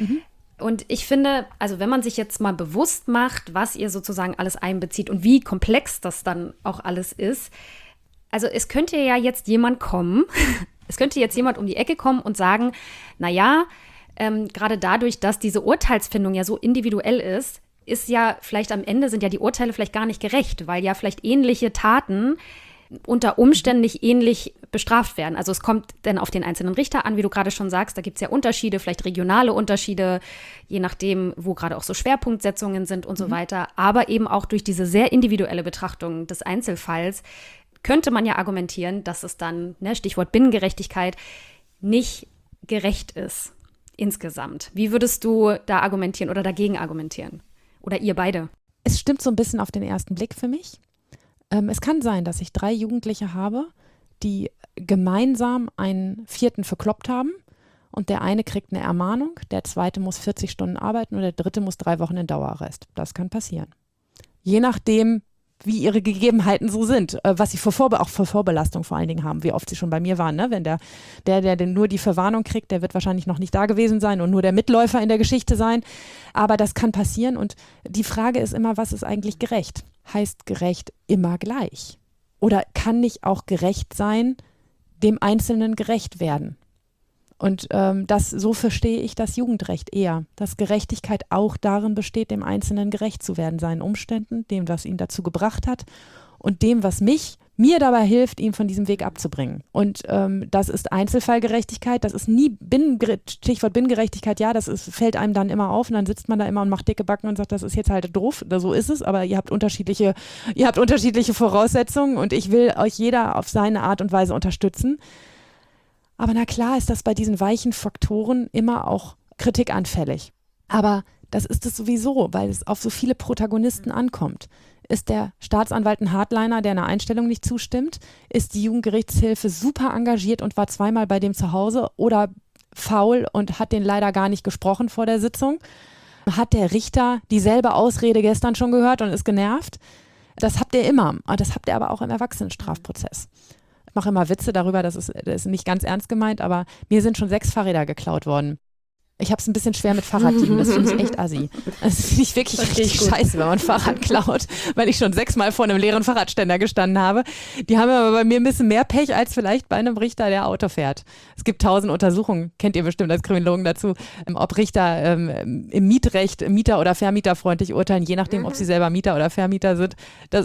Und ich finde, also wenn man sich jetzt mal bewusst macht, was ihr sozusagen alles einbezieht und wie komplex das dann auch alles ist, also es könnte ja jetzt jemand kommen, es könnte jetzt jemand um die Ecke kommen und sagen, naja, gerade dadurch, dass diese Urteilsfindung ja so individuell ist ja vielleicht am Ende sind ja die Urteile vielleicht gar nicht gerecht, weil ja vielleicht ähnliche Taten unter Umständen nicht ähnlich bestraft werden. Also es kommt dann auf den einzelnen Richter an, wie du gerade schon sagst, da gibt es ja Unterschiede, vielleicht regionale Unterschiede, je nachdem, wo gerade auch so Schwerpunktsetzungen sind und so weiter. Aber eben auch durch diese sehr individuelle Betrachtung des Einzelfalls könnte man ja argumentieren, dass es dann, Stichwort Binnengerechtigkeit, nicht gerecht ist insgesamt. Wie würdest du da argumentieren oder dagegen argumentieren? Oder ihr beide? Es stimmt so ein bisschen auf den ersten Blick für mich. Es kann sein, dass ich 3 Jugendliche habe, die gemeinsam einen 4. verkloppt haben und der eine kriegt eine Ermahnung, der zweite muss 40 Stunden arbeiten und der dritte muss 3 Wochen in Dauerarrest. Das kann passieren. Je nachdem, wie ihre Gegebenheiten so sind, was sie auch für Vorbelastung vor allen Dingen haben, wie oft sie schon bei mir waren. Ne? Wenn der nur die Verwarnung kriegt, der wird wahrscheinlich noch nicht da gewesen sein und nur der Mitläufer in der Geschichte sein. Aber das kann passieren und die Frage ist immer, was ist eigentlich gerecht? Heißt gerecht immer gleich? Oder kann nicht auch gerecht sein, dem Einzelnen gerecht werden? Und so verstehe ich das Jugendrecht eher, dass Gerechtigkeit auch darin besteht, dem Einzelnen gerecht zu werden, seinen Umständen, dem, was ihn dazu gebracht hat und dem, was mir dabei hilft, ihn von diesem Weg abzubringen. Und das ist Einzelfallgerechtigkeit, das ist nie Stichwort Binnengerechtigkeit, ja, fällt einem dann immer auf und dann sitzt man da immer und macht dicke Backen und sagt, das ist jetzt halt doof, so ist es, aber ihr habt unterschiedliche Voraussetzungen und ich will euch jeder auf seine Art und Weise unterstützen. Aber na klar ist das bei diesen weichen Faktoren immer auch kritikanfällig. Aber das ist es sowieso, weil es auf so viele Protagonisten ankommt. Ist der Staatsanwalt ein Hardliner, der einer Einstellung nicht zustimmt? Ist die Jugendgerichtshilfe super engagiert und war zweimal bei dem zu Hause oder faul und hat den leider gar nicht gesprochen vor der Sitzung? Hat der Richter dieselbe Ausrede gestern schon gehört und ist genervt? Das habt ihr immer. Das habt ihr aber auch im Erwachsenenstrafprozess. Ich mache immer Witze darüber, das ist nicht ganz ernst gemeint, aber mir sind schon 6 Fahrräder geklaut worden. Ich habe es ein bisschen schwer mit Fahrraddieben, das finde ich echt assi. Das finde ich wirklich richtig scheiße, wenn man ein Fahrrad klaut, weil ich schon 6-mal vor einem leeren Fahrradständer gestanden habe. Die haben aber bei mir ein bisschen mehr Pech als vielleicht bei einem Richter, der Auto fährt. Es gibt 1000 Untersuchungen, kennt ihr bestimmt als Kriminologen dazu, ob Richter im Mietrecht mieter- oder vermieterfreundlich urteilen, je nachdem, ob sie selber Mieter oder Vermieter sind.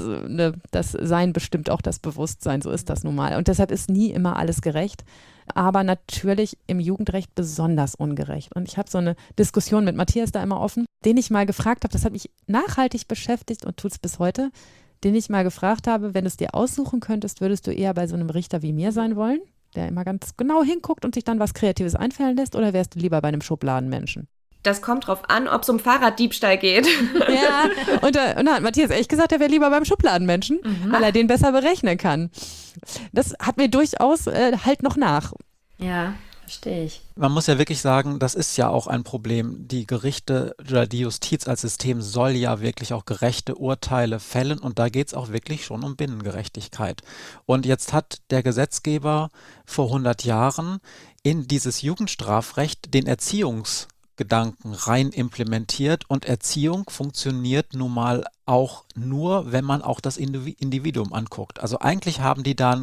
Das Sein bestimmt auch das Bewusstsein, so ist das nun mal. Und deshalb ist nie immer alles gerecht. Aber natürlich im Jugendrecht besonders ungerecht. Und ich habe so eine Diskussion mit Matthias da immer offen, den ich mal gefragt habe, das hat mich nachhaltig beschäftigt und tut es bis heute, den ich mal gefragt habe, wenn du es dir aussuchen könntest, würdest du eher bei so einem Richter wie mir sein wollen, der immer ganz genau hinguckt und sich dann was Kreatives einfallen lässt, oder wärst du lieber bei einem Schubladenmenschen? Das kommt drauf an, ob es um Fahrraddiebstahl geht. Ja, und da hat Matthias echt gesagt, er wäre lieber beim Schubladenmenschen, weil er den besser berechnen kann. Das hat mir durchaus halt noch nach. Ja, verstehe ich. Man muss ja wirklich sagen, das ist ja auch ein Problem. Die Gerichte oder die Justiz als System soll ja wirklich auch gerechte Urteile fällen und da geht es auch wirklich schon um Binnengerechtigkeit. Und jetzt hat der Gesetzgeber vor 100 Jahren in dieses Jugendstrafrecht den Erziehungsgedanken rein implementiert und Erziehung funktioniert nun mal auch nur, wenn man auch das Individuum anguckt. Also eigentlich haben die da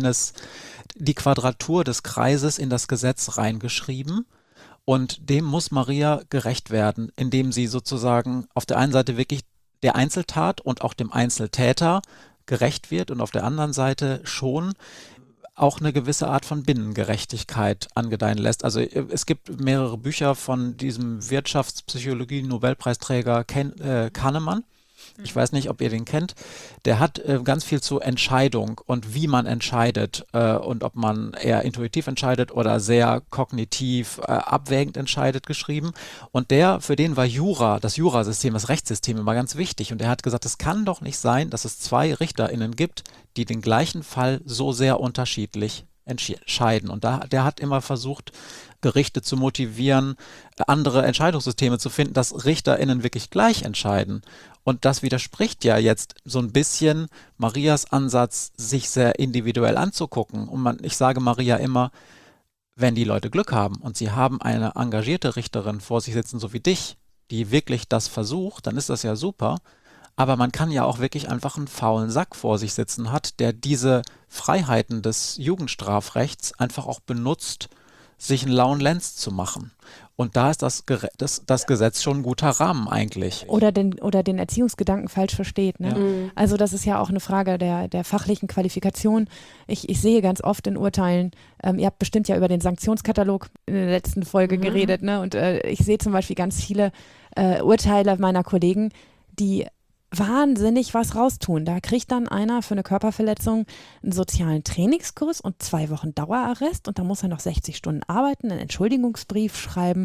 die Quadratur des Kreises in das Gesetz reingeschrieben und dem muss Maria gerecht werden, indem sie sozusagen auf der einen Seite wirklich der Einzeltat und auch dem Einzeltäter gerecht wird und auf der anderen Seite schon auch eine gewisse Art von Binnengerechtigkeit angedeihen lässt. Also es gibt mehrere Bücher von diesem Wirtschaftspsychologie-Nobelpreisträger Kahnemann. Ich weiß nicht, ob ihr den kennt. Der hat ganz viel zu Entscheidung und wie man entscheidet und ob man eher intuitiv entscheidet oder sehr kognitiv abwägend entscheidet geschrieben. Und für den war das Jurasystem, das Rechtssystem immer ganz wichtig. Und er hat gesagt, es kann doch nicht sein, dass es 2 RichterInnen gibt, die den gleichen Fall so sehr unterschiedlich entscheiden. Und der hat immer versucht, Gerichte zu motivieren, andere Entscheidungssysteme zu finden, dass RichterInnen wirklich gleich entscheiden. Und das widerspricht ja jetzt so ein bisschen Marias Ansatz, sich sehr individuell anzugucken. Und ich sage Maria immer, wenn die Leute Glück haben und sie haben eine engagierte Richterin vor sich sitzen, so wie dich, die wirklich das versucht, dann ist das ja super. Aber man kann ja auch wirklich einfach einen faulen Sack vor sich sitzen hat, der diese Freiheiten des Jugendstrafrechts einfach auch benutzt, sich einen lauen Lenz zu machen. Und da ist das Gesetz schon ein guter Rahmen eigentlich. Oder den Erziehungsgedanken falsch versteht. Ne? Ja. Also das ist ja auch eine Frage der fachlichen Qualifikation. Ich sehe ganz oft in Urteilen, ihr habt bestimmt ja über den Sanktionskatalog in der letzten Folge geredet, ne? Und ich sehe zum Beispiel ganz viele Urteile meiner Kollegen, die wahnsinnig was raustun. Da kriegt dann einer für eine Körperverletzung einen sozialen Trainingskurs und 2 Wochen Dauerarrest und dann muss er noch 60 Stunden arbeiten, einen Entschuldigungsbrief schreiben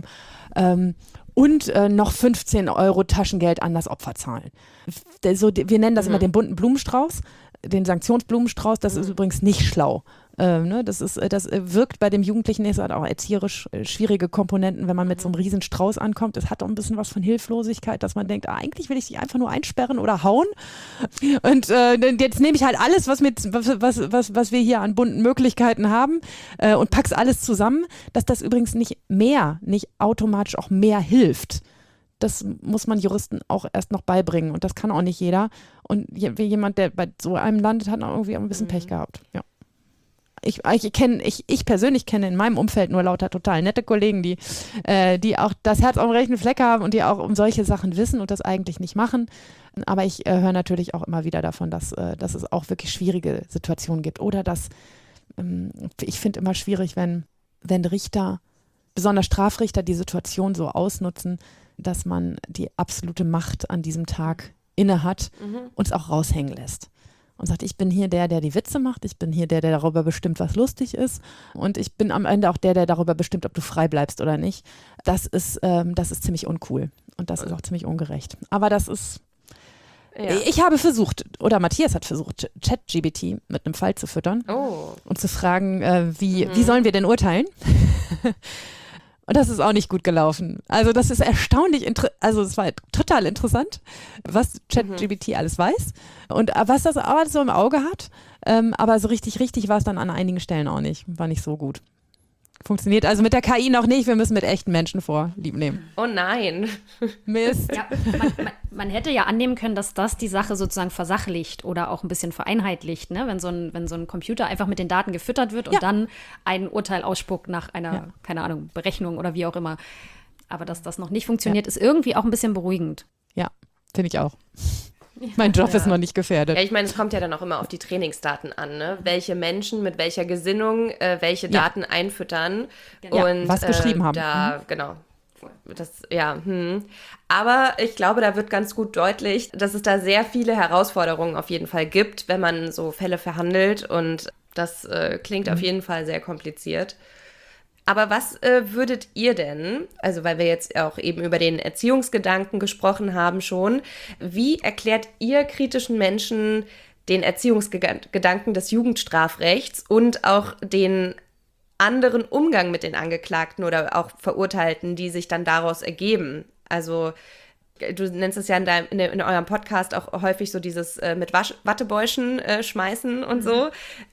und noch 15 € Taschengeld an das Opfer zahlen. Wir nennen das immer den bunten Blumenstrauß, den Sanktionsblumenstrauß. Das ist übrigens nicht schlau. Das wirkt bei dem Jugendlichen, es hat auch erzieherisch schwierige Komponenten, wenn man mit so einem riesen Strauß ankommt. Es hat auch ein bisschen was von Hilflosigkeit, dass man denkt, eigentlich will ich sie einfach nur einsperren oder hauen. Und jetzt nehme ich halt alles, was wir hier an bunten Möglichkeiten haben und pack's alles zusammen, dass das übrigens nicht automatisch auch mehr hilft. Das muss man Juristen auch erst noch beibringen und das kann auch nicht jeder. Und jemand, der bei so einem landet, hat auch irgendwie ein bisschen Pech gehabt. Ja. Ich persönlich kenne in meinem Umfeld nur lauter total nette Kollegen, die auch das Herz am rechten Fleck haben und die auch um solche Sachen wissen und das eigentlich nicht machen. Aber ich höre natürlich auch immer wieder davon, dass es auch wirklich schwierige Situationen gibt. Oder ich finde immer schwierig, wenn Richter, besonders Strafrichter, die Situation so ausnutzen, dass man die absolute Macht an diesem Tag inne hat und es auch raushängen lässt. Und sagt, ich bin hier der die Witze macht, ich bin hier der darüber bestimmt, was lustig ist und ich bin am Ende auch der darüber bestimmt, ob du frei bleibst oder nicht. Das ist ziemlich uncool und das ist auch ziemlich ungerecht. Aber das ist, ich habe versucht, oder Matthias hat versucht, ChatGPT mit einem Fall zu füttern und zu fragen, wie sollen wir denn urteilen? Und das ist auch nicht gut gelaufen. Also das ist erstaunlich, es war total interessant, was ChatGPT alles weiß und was das aber so im Auge hat. Aber so richtig war es dann an einigen Stellen auch nicht. War nicht so gut. Funktioniert also mit der KI noch nicht. Wir müssen mit echten Menschen vorlieb nehmen. Oh nein. Mist. Ja, man hätte ja annehmen können, dass das die Sache sozusagen versachlicht oder auch ein bisschen vereinheitlicht, ne? Wenn so ein Computer einfach mit den Daten gefüttert wird und dann ein Urteil ausspuckt nach einer, keine Ahnung, Berechnung oder wie auch immer. Aber dass das noch nicht funktioniert, ist irgendwie auch ein bisschen beruhigend. Ja, finde ich auch. Mein Job ist noch nicht gefährdet. Ja, ich meine, es kommt ja dann auch immer auf die Trainingsdaten an, ne? Welche Menschen mit welcher Gesinnung welche Daten einfüttern. Genau. Und was geschrieben haben. Genau. Aber ich glaube, da wird ganz gut deutlich, dass es da sehr viele Herausforderungen auf jeden Fall gibt, wenn man so Fälle verhandelt. Und das klingt auf jeden Fall sehr kompliziert. Aber was würdet ihr denn, also weil wir jetzt auch eben über den Erziehungsgedanken gesprochen haben schon, wie erklärt ihr kritischen Menschen den Erziehungsgedanken des Jugendstrafrechts und auch den anderen Umgang mit den Angeklagten oder auch Verurteilten, die sich dann daraus ergeben? Also du nennst es ja in eurem Podcast auch häufig so dieses mit Wattebäuschen schmeißen und so.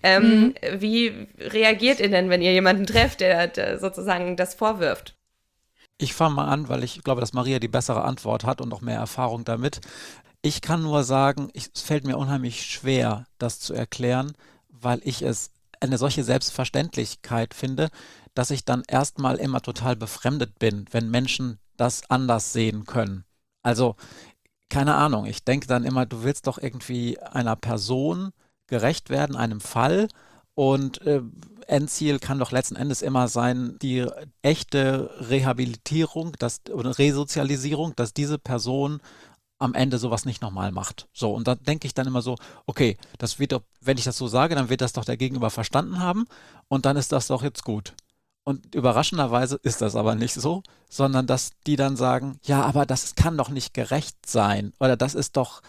Wie reagiert ihr denn, wenn ihr jemanden trefft, der sozusagen das vorwirft? Ich fange mal an, weil ich glaube, dass Maria die bessere Antwort hat und noch mehr Erfahrung damit. Ich kann nur sagen, es fällt mir unheimlich schwer, das zu erklären, weil ich es eine solche Selbstverständlichkeit finde, dass ich dann erstmal immer total befremdet bin, wenn Menschen das anders sehen können. Also, keine Ahnung, ich denke dann immer, du willst doch irgendwie einer Person gerecht werden, einem Fall und Endziel kann doch letzten Endes immer sein, die echte Rehabilitierung oder Resozialisierung, dass diese Person am Ende sowas nicht nochmal macht. So, und da denke ich dann immer so, okay, das wird doch, wenn ich das so sage, dann wird das doch der Gegenüber verstanden haben und dann ist das doch jetzt gut. Und überraschenderweise ist das aber nicht so, sondern dass die dann sagen, ja, aber das kann doch nicht gerecht sein. Oder das ist doch,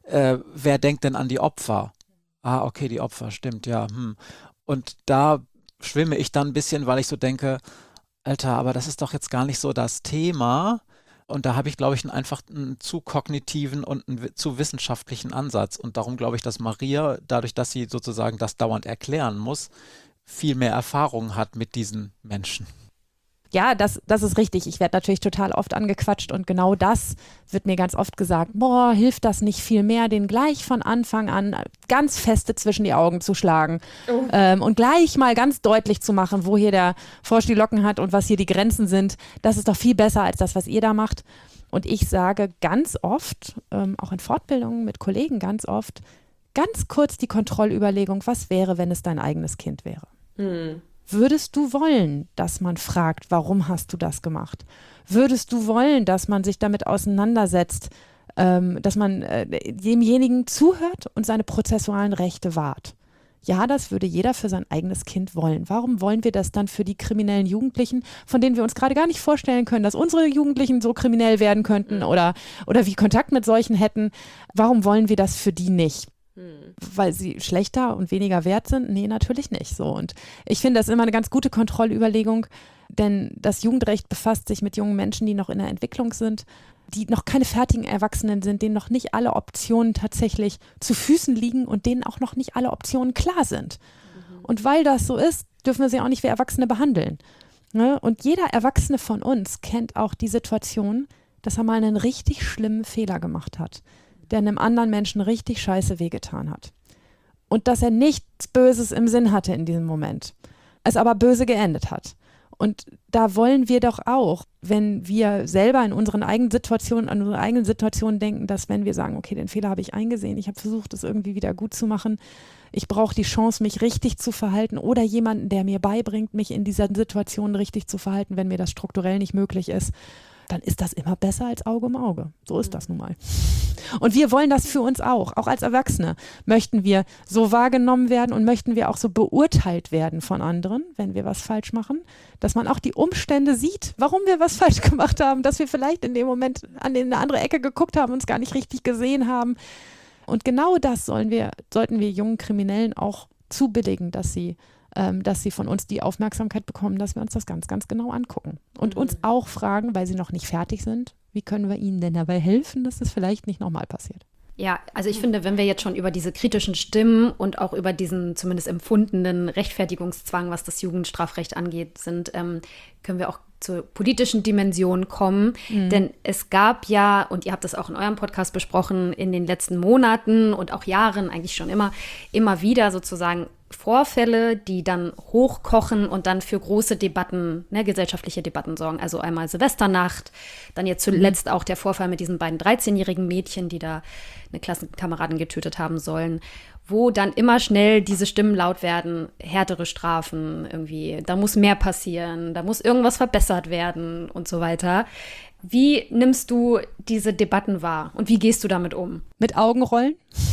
wer denkt denn an die Opfer? Ah, okay, die Opfer, stimmt, ja. Und da schwimme ich dann ein bisschen, weil ich so denke, Alter, aber das ist doch jetzt gar nicht so das Thema. Und da habe ich, glaube ich, einfach einen zu kognitiven und einen zu wissenschaftlichen Ansatz. Und darum glaube ich, dass Maria, dadurch, dass sie sozusagen das dauernd erklären muss, viel mehr Erfahrung hat mit diesen Menschen. Ja, das ist richtig. Ich werde natürlich total oft angequatscht und genau das wird mir ganz oft gesagt. Boah, hilft das nicht viel mehr, den gleich von Anfang an ganz feste zwischen die Augen zu schlagen und gleich mal ganz deutlich zu machen, wo hier der Frosch die Locken hat und was hier die Grenzen sind. Das ist doch viel besser als das, was ihr da macht. Und ich sage ganz oft, auch in Fortbildungen mit Kollegen ganz oft, ganz kurz die Kontrollüberlegung, was wäre, wenn es dein eigenes Kind wäre? Würdest du wollen, dass man fragt, warum hast du das gemacht? Würdest du wollen, dass man sich damit auseinandersetzt, dass man demjenigen zuhört und seine prozessualen Rechte wahrt? Ja, das würde jeder für sein eigenes Kind wollen. Warum wollen wir das dann für die kriminellen Jugendlichen, von denen wir uns gerade gar nicht vorstellen können, dass unsere Jugendlichen so kriminell werden könnten oder wie Kontakt mit solchen hätten? Warum wollen wir das für die nicht? Weil sie schlechter und weniger wert sind? Nee, natürlich nicht so. Und ich finde das immer eine ganz gute Kontrollüberlegung, denn das Jugendrecht befasst sich mit jungen Menschen, die noch in der Entwicklung sind, die noch keine fertigen Erwachsenen sind, denen noch nicht alle Optionen tatsächlich zu Füßen liegen und denen auch noch nicht alle Optionen klar sind. Und weil das so ist, dürfen wir sie auch nicht wie Erwachsene behandeln. Ne? Und jeder Erwachsene von uns kennt auch die Situation, dass er mal einen richtig schlimmen Fehler gemacht hat, der einem anderen Menschen richtig scheiße wehgetan hat. und dass er nichts Böses im Sinn hatte in diesem Moment, es aber böse geendet hat. Und da wollen wir doch auch, wenn wir selber in unseren eigenen Situationen, an unsere eigenen Situationen denken, dass wenn wir sagen, okay, den Fehler habe ich eingesehen, ich habe versucht, es irgendwie wieder gut zu machen, ich brauche die Chance, mich richtig zu verhalten oder jemanden, der mir beibringt, mich in dieser Situation richtig zu verhalten, wenn mir das strukturell nicht möglich ist, dann ist das immer besser als Auge um Auge. So ist das nun mal. Und wir wollen das für uns auch als Erwachsene. Möchten wir so wahrgenommen werden und möchten wir auch so beurteilt werden von anderen, wenn wir was falsch machen, dass man auch die Umstände sieht, warum wir was falsch gemacht haben, dass wir vielleicht in dem Moment in eine andere Ecke geguckt haben und uns gar nicht richtig gesehen haben. Und genau das sollten wir jungen Kriminellen auch zubilligen, dass sie von uns die Aufmerksamkeit bekommen, dass wir uns das ganz, ganz genau angucken. Und uns auch fragen, weil sie noch nicht fertig sind, wie können wir ihnen denn dabei helfen, dass das vielleicht nicht nochmal passiert. Ja, also ich finde, wenn wir jetzt schon über diese kritischen Stimmen und auch über diesen zumindest empfundenen Rechtfertigungszwang, was das Jugendstrafrecht angeht, sind, können wir auch zur politischen Dimension kommen. Denn es gab ja, und ihr habt das auch in eurem Podcast besprochen, in den letzten Monaten und auch Jahren eigentlich schon immer wieder sozusagen Vorfälle, die dann hochkochen und dann für große Debatten, gesellschaftliche Debatten sorgen. Also einmal Silvesternacht, dann jetzt zuletzt auch der Vorfall mit diesen beiden 13-jährigen Mädchen, die da eine Klassenkameradin getötet haben sollen, wo dann immer schnell diese Stimmen laut werden, härtere Strafen irgendwie, da muss mehr passieren, da muss irgendwas verbessert werden und so weiter. Wie nimmst du diese Debatten wahr und wie gehst du damit um? Mit Augenrollen?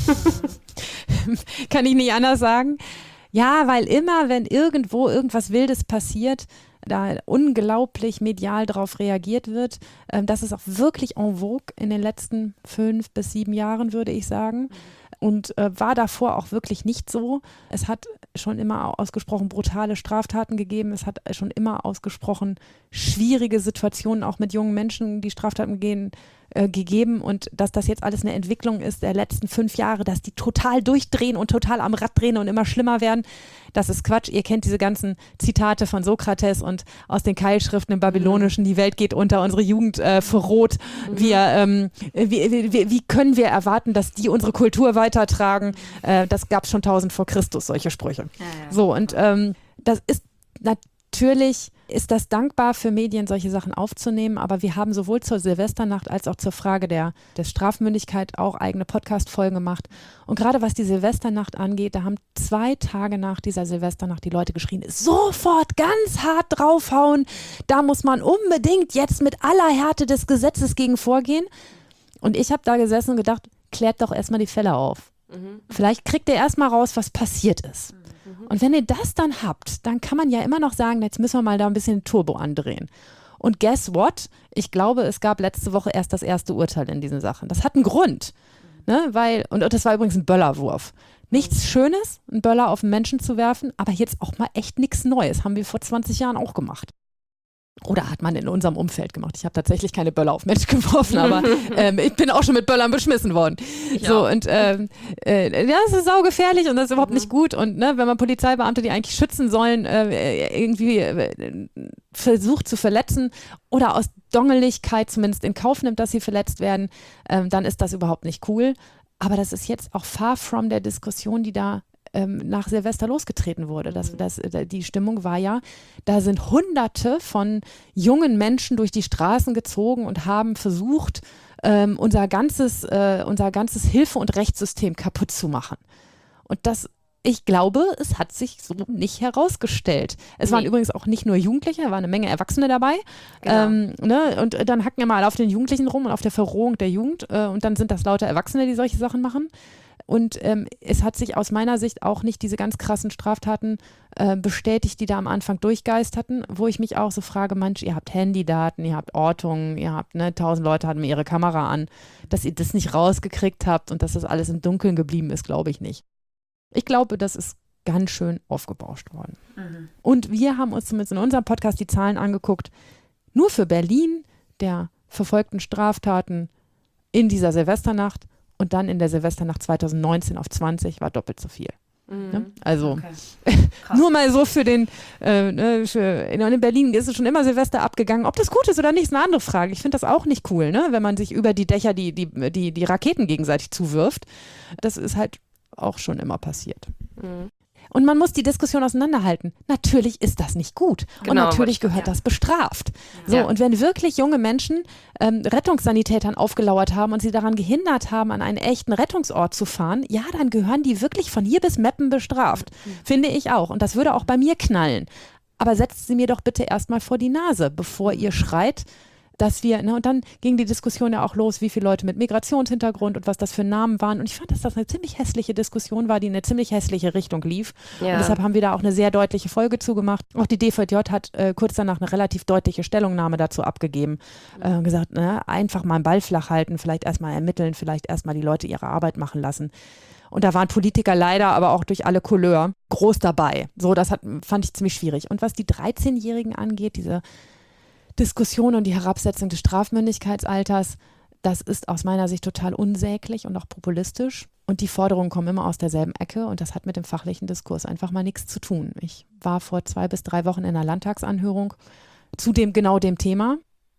Kann ich nicht anders sagen. Ja, weil immer, wenn irgendwo irgendwas Wildes passiert, da unglaublich medial darauf reagiert wird. Das ist auch wirklich en vogue in den letzten 5 bis 7 Jahren, würde ich sagen. Und war davor auch wirklich nicht so. Es hat schon immer ausgesprochen brutale Straftaten gegeben. Es hat schon immer ausgesprochen schwierige Situationen auch mit jungen Menschen, die Straftaten gegeben. Und dass das jetzt alles eine Entwicklung ist der letzten 5 Jahre, dass die total durchdrehen und total am Rad drehen und immer schlimmer werden, das ist Quatsch. Ihr kennt diese ganzen Zitate von Sokrates und aus den Keilschriften im Babylonischen, die Welt geht unter, unsere Jugend verroht. Wie können wir erwarten, dass die unsere Kultur weitertragen? Das gab es schon 1000 vor Christus, solche Sprüche. Ja. So, und das ist natürlich, ist das dankbar für Medien, solche Sachen aufzunehmen, aber wir haben sowohl zur Silvesternacht als auch zur Frage der Strafmündigkeit auch eigene Podcast-Folgen gemacht. Und gerade was die Silvesternacht angeht, da haben 2 Tage nach dieser Silvesternacht die Leute geschrien, sofort ganz hart draufhauen, da muss man unbedingt jetzt mit aller Härte des Gesetzes gegen vorgehen. Und ich habe da gesessen und gedacht, klärt doch erstmal die Fälle auf. Vielleicht kriegt ihr erstmal raus, was passiert ist. Und wenn ihr das dann habt, dann kann man ja immer noch sagen, jetzt müssen wir mal da ein bisschen Turbo andrehen. Und guess what? Ich glaube, es gab letzte Woche erst das erste Urteil in diesen Sachen. Das hat einen Grund. Ne? Und das war übrigens ein Böllerwurf. Nichts Schönes, einen Böller auf einen Menschen zu werfen, aber jetzt auch mal echt nichts Neues. Haben wir vor 20 Jahren auch gemacht. Oder hat man in unserem Umfeld gemacht. Ich habe tatsächlich keine Böller auf Menschen geworfen, aber ich bin auch schon mit Böllern beschmissen worden. Und das ist saugefährlich und das ist überhaupt nicht gut. Und wenn man Polizeibeamte, die eigentlich schützen sollen, irgendwie versucht zu verletzen oder aus Dongeligkeit zumindest in Kauf nimmt, dass sie verletzt werden, dann ist das überhaupt nicht cool. Aber das ist jetzt auch far from der Diskussion, die da nach Silvester losgetreten wurde. Die Stimmung war ja, da sind Hunderte von jungen Menschen durch die Straßen gezogen und haben versucht, unser ganzes Hilfe- und Rechtssystem kaputt zu machen. Und ich glaube, es hat sich so nicht herausgestellt. Es waren übrigens auch nicht nur Jugendliche, da waren eine Menge Erwachsene dabei. Genau. Und dann hacken wir mal auf den Jugendlichen rum und auf der Verrohung der Jugend. Und dann sind das lauter Erwachsene, die solche Sachen machen. Und es hat sich aus meiner Sicht auch nicht diese ganz krassen Straftaten bestätigt, die da am Anfang durchgeisterten, wo ich mich auch so frage, Mensch, ihr habt Handydaten, ihr habt Ortungen, ihr habt 1000 Leute hatten mir ihre Kamera an, dass ihr das nicht rausgekriegt habt und dass das alles im Dunkeln geblieben ist, glaube ich nicht. Ich glaube, das ist ganz schön aufgebauscht worden. Und wir haben uns zumindest in unserem Podcast die Zahlen angeguckt, nur für Berlin der verfolgten Straftaten in dieser Silvesternacht und dann in der Silvesternacht 2019 auf 20 war doppelt so viel. Ne? Also nur mal so für den, in Berlin ist es schon immer Silvester abgegangen. Ob das gut ist oder nicht, ist eine andere Frage. Ich finde das auch nicht cool, ne? Wenn man sich über die Dächer die Raketen gegenseitig zuwirft. Das ist halt auch schon immer passiert. Und man muss die Diskussion auseinanderhalten. Natürlich ist das nicht gut. Genau, und natürlich gehört das bestraft. So, und wenn wirklich junge Menschen Rettungssanitätern aufgelauert haben und sie daran gehindert haben, an einen echten Rettungsort zu fahren, ja, dann gehören die wirklich von hier bis Meppen bestraft. Finde ich auch. Und das würde auch bei mir knallen. Aber setzt sie mir doch bitte erstmal vor die Nase, bevor ihr schreit, dass wir, und dann ging die Diskussion ja auch los, wie viele Leute mit Migrationshintergrund und was das für Namen waren. Und ich fand, dass das eine ziemlich hässliche Diskussion war, die in eine ziemlich hässliche Richtung lief. Und deshalb haben wir da auch eine sehr deutliche Folge zugemacht. Auch die DVJ hat kurz danach eine relativ deutliche Stellungnahme dazu abgegeben. Gesagt, einfach mal einen Ball flach halten, vielleicht erstmal ermitteln, vielleicht erstmal die Leute ihre Arbeit machen lassen. Und da waren Politiker leider, aber auch durch alle Couleur groß dabei. So, das fand ich ziemlich schwierig. Und was die 13-Jährigen angeht, diese Diskussion und die Herabsetzung des Strafmündigkeitsalters, das ist aus meiner Sicht total unsäglich und auch populistisch. Und die Forderungen kommen immer aus derselben Ecke und das hat mit dem fachlichen Diskurs einfach mal nichts zu tun. Ich war vor 2 bis 3 Wochen in einer Landtagsanhörung zu genau dem Thema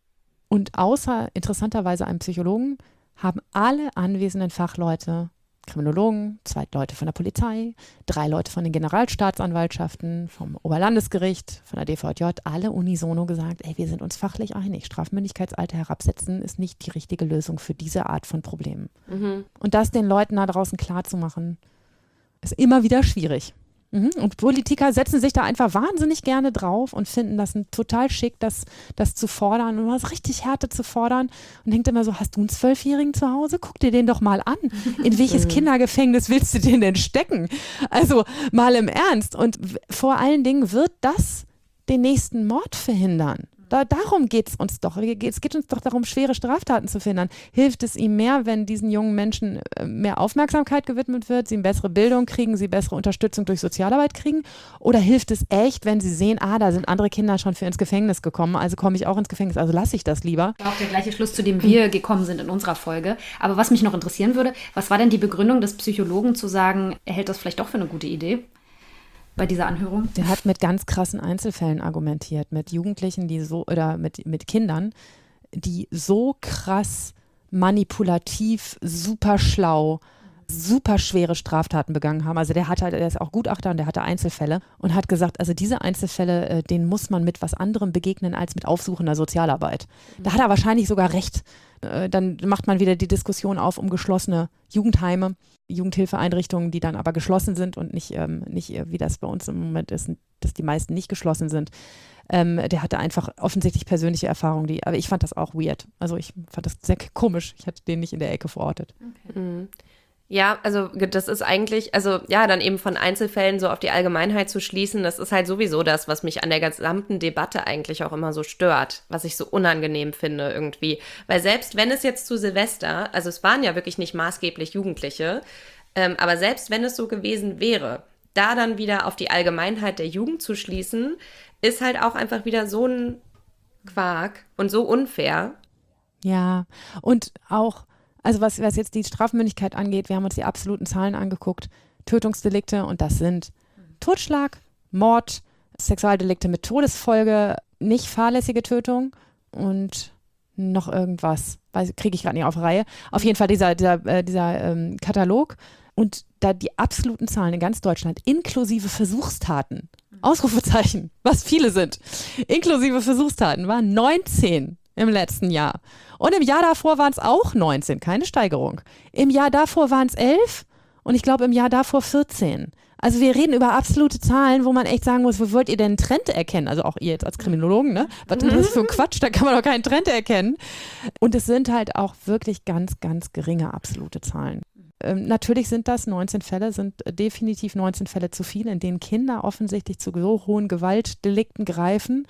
und außer interessanterweise einem Psychologen haben alle anwesenden Fachleute, Kriminologen, 2 Leute von der Polizei, 3 Leute von den Generalstaatsanwaltschaften, vom Oberlandesgericht, von der DVJ, alle unisono gesagt, wir sind uns fachlich einig. Strafmündigkeitsalter herabsetzen ist nicht die richtige Lösung für diese Art von Problemen. Und das den Leuten da draußen klarzumachen, ist immer wieder schwierig. Und Politiker setzen sich da einfach wahnsinnig gerne drauf und finden das total schick, das zu fordern und was richtig Härte zu fordern und denkt immer so, hast du einen 12-Jährigen zu Hause? Guck dir den doch mal an. In welches Kindergefängnis willst du den denn stecken? Also mal im Ernst. Und vor allen Dingen wird das den nächsten Mord verhindern. Darum geht es uns doch. Es geht uns doch darum, schwere Straftaten zu verhindern. Hilft es ihm mehr, wenn diesen jungen Menschen mehr Aufmerksamkeit gewidmet wird, sie eine bessere Bildung kriegen, sie bessere Unterstützung durch Sozialarbeit kriegen? Oder hilft es echt, wenn sie sehen, da sind andere Kinder schon für ins Gefängnis gekommen, also komme ich auch ins Gefängnis, also lasse ich das lieber? Auch der gleiche Schluss, zu dem wir gekommen sind in unserer Folge. Aber was mich noch interessieren würde, was war denn die Begründung des Psychologen zu sagen, er hält das vielleicht doch für eine gute Idee? Bei dieser Anhörung? Der hat mit ganz krassen Einzelfällen argumentiert, mit Jugendlichen, oder mit Kindern, die so krass manipulativ, super schlau, super schwere Straftaten begangen haben. Also der ist auch Gutachter und der hatte Einzelfälle und hat gesagt, also diese Einzelfälle, denen muss man mit was anderem begegnen als mit aufsuchender Sozialarbeit. Da hat er wahrscheinlich sogar recht. Dann macht man wieder die Diskussion auf um geschlossene Jugendheime, Jugendhilfeeinrichtungen, die dann aber geschlossen sind und nicht wie das bei uns im Moment ist, dass die meisten nicht geschlossen sind. Der hatte einfach offensichtlich persönliche Erfahrungen, aber ich fand das auch weird. Also ich fand das sehr komisch. Ich hatte den nicht in der Ecke verortet. Okay. Ja, also das ist eigentlich, dann eben von Einzelfällen so auf die Allgemeinheit zu schließen, das ist halt sowieso das, was mich an der gesamten Debatte eigentlich auch immer so stört, was ich so unangenehm finde irgendwie. Weil selbst wenn es jetzt zu Silvester, also es waren ja wirklich nicht maßgeblich Jugendliche, aber selbst wenn es so gewesen wäre, da dann wieder auf die Allgemeinheit der Jugend zu schließen, ist halt auch einfach wieder so ein Quark und so unfair. Ja, und auch also was jetzt die Strafmündigkeit angeht, wir haben uns die absoluten Zahlen angeguckt, Tötungsdelikte und das sind Totschlag, Mord, Sexualdelikte mit Todesfolge, nicht fahrlässige Tötung und noch irgendwas, kriege ich gerade nicht auf Reihe. Auf jeden Fall dieser Katalog und da die absoluten Zahlen in ganz Deutschland inklusive Versuchstaten, Ausrufezeichen, was viele sind, inklusive Versuchstaten waren 19 im letzten Jahr. Und im Jahr davor waren es auch 19, keine Steigerung. Im Jahr davor waren es 11 und ich glaube im Jahr davor 14. Also wir reden über absolute Zahlen, wo man echt sagen muss, wo wollt ihr denn einen Trend erkennen? Also auch ihr jetzt als Kriminologen, ne? Was ist das für ein Quatsch? Da kann man doch keinen Trend erkennen. Und es sind halt auch wirklich ganz, ganz geringe absolute Zahlen. Natürlich sind das 19 Fälle, sind definitiv 19 Fälle zu viel, in denen Kinder offensichtlich zu so hohen Gewaltdelikten greifen.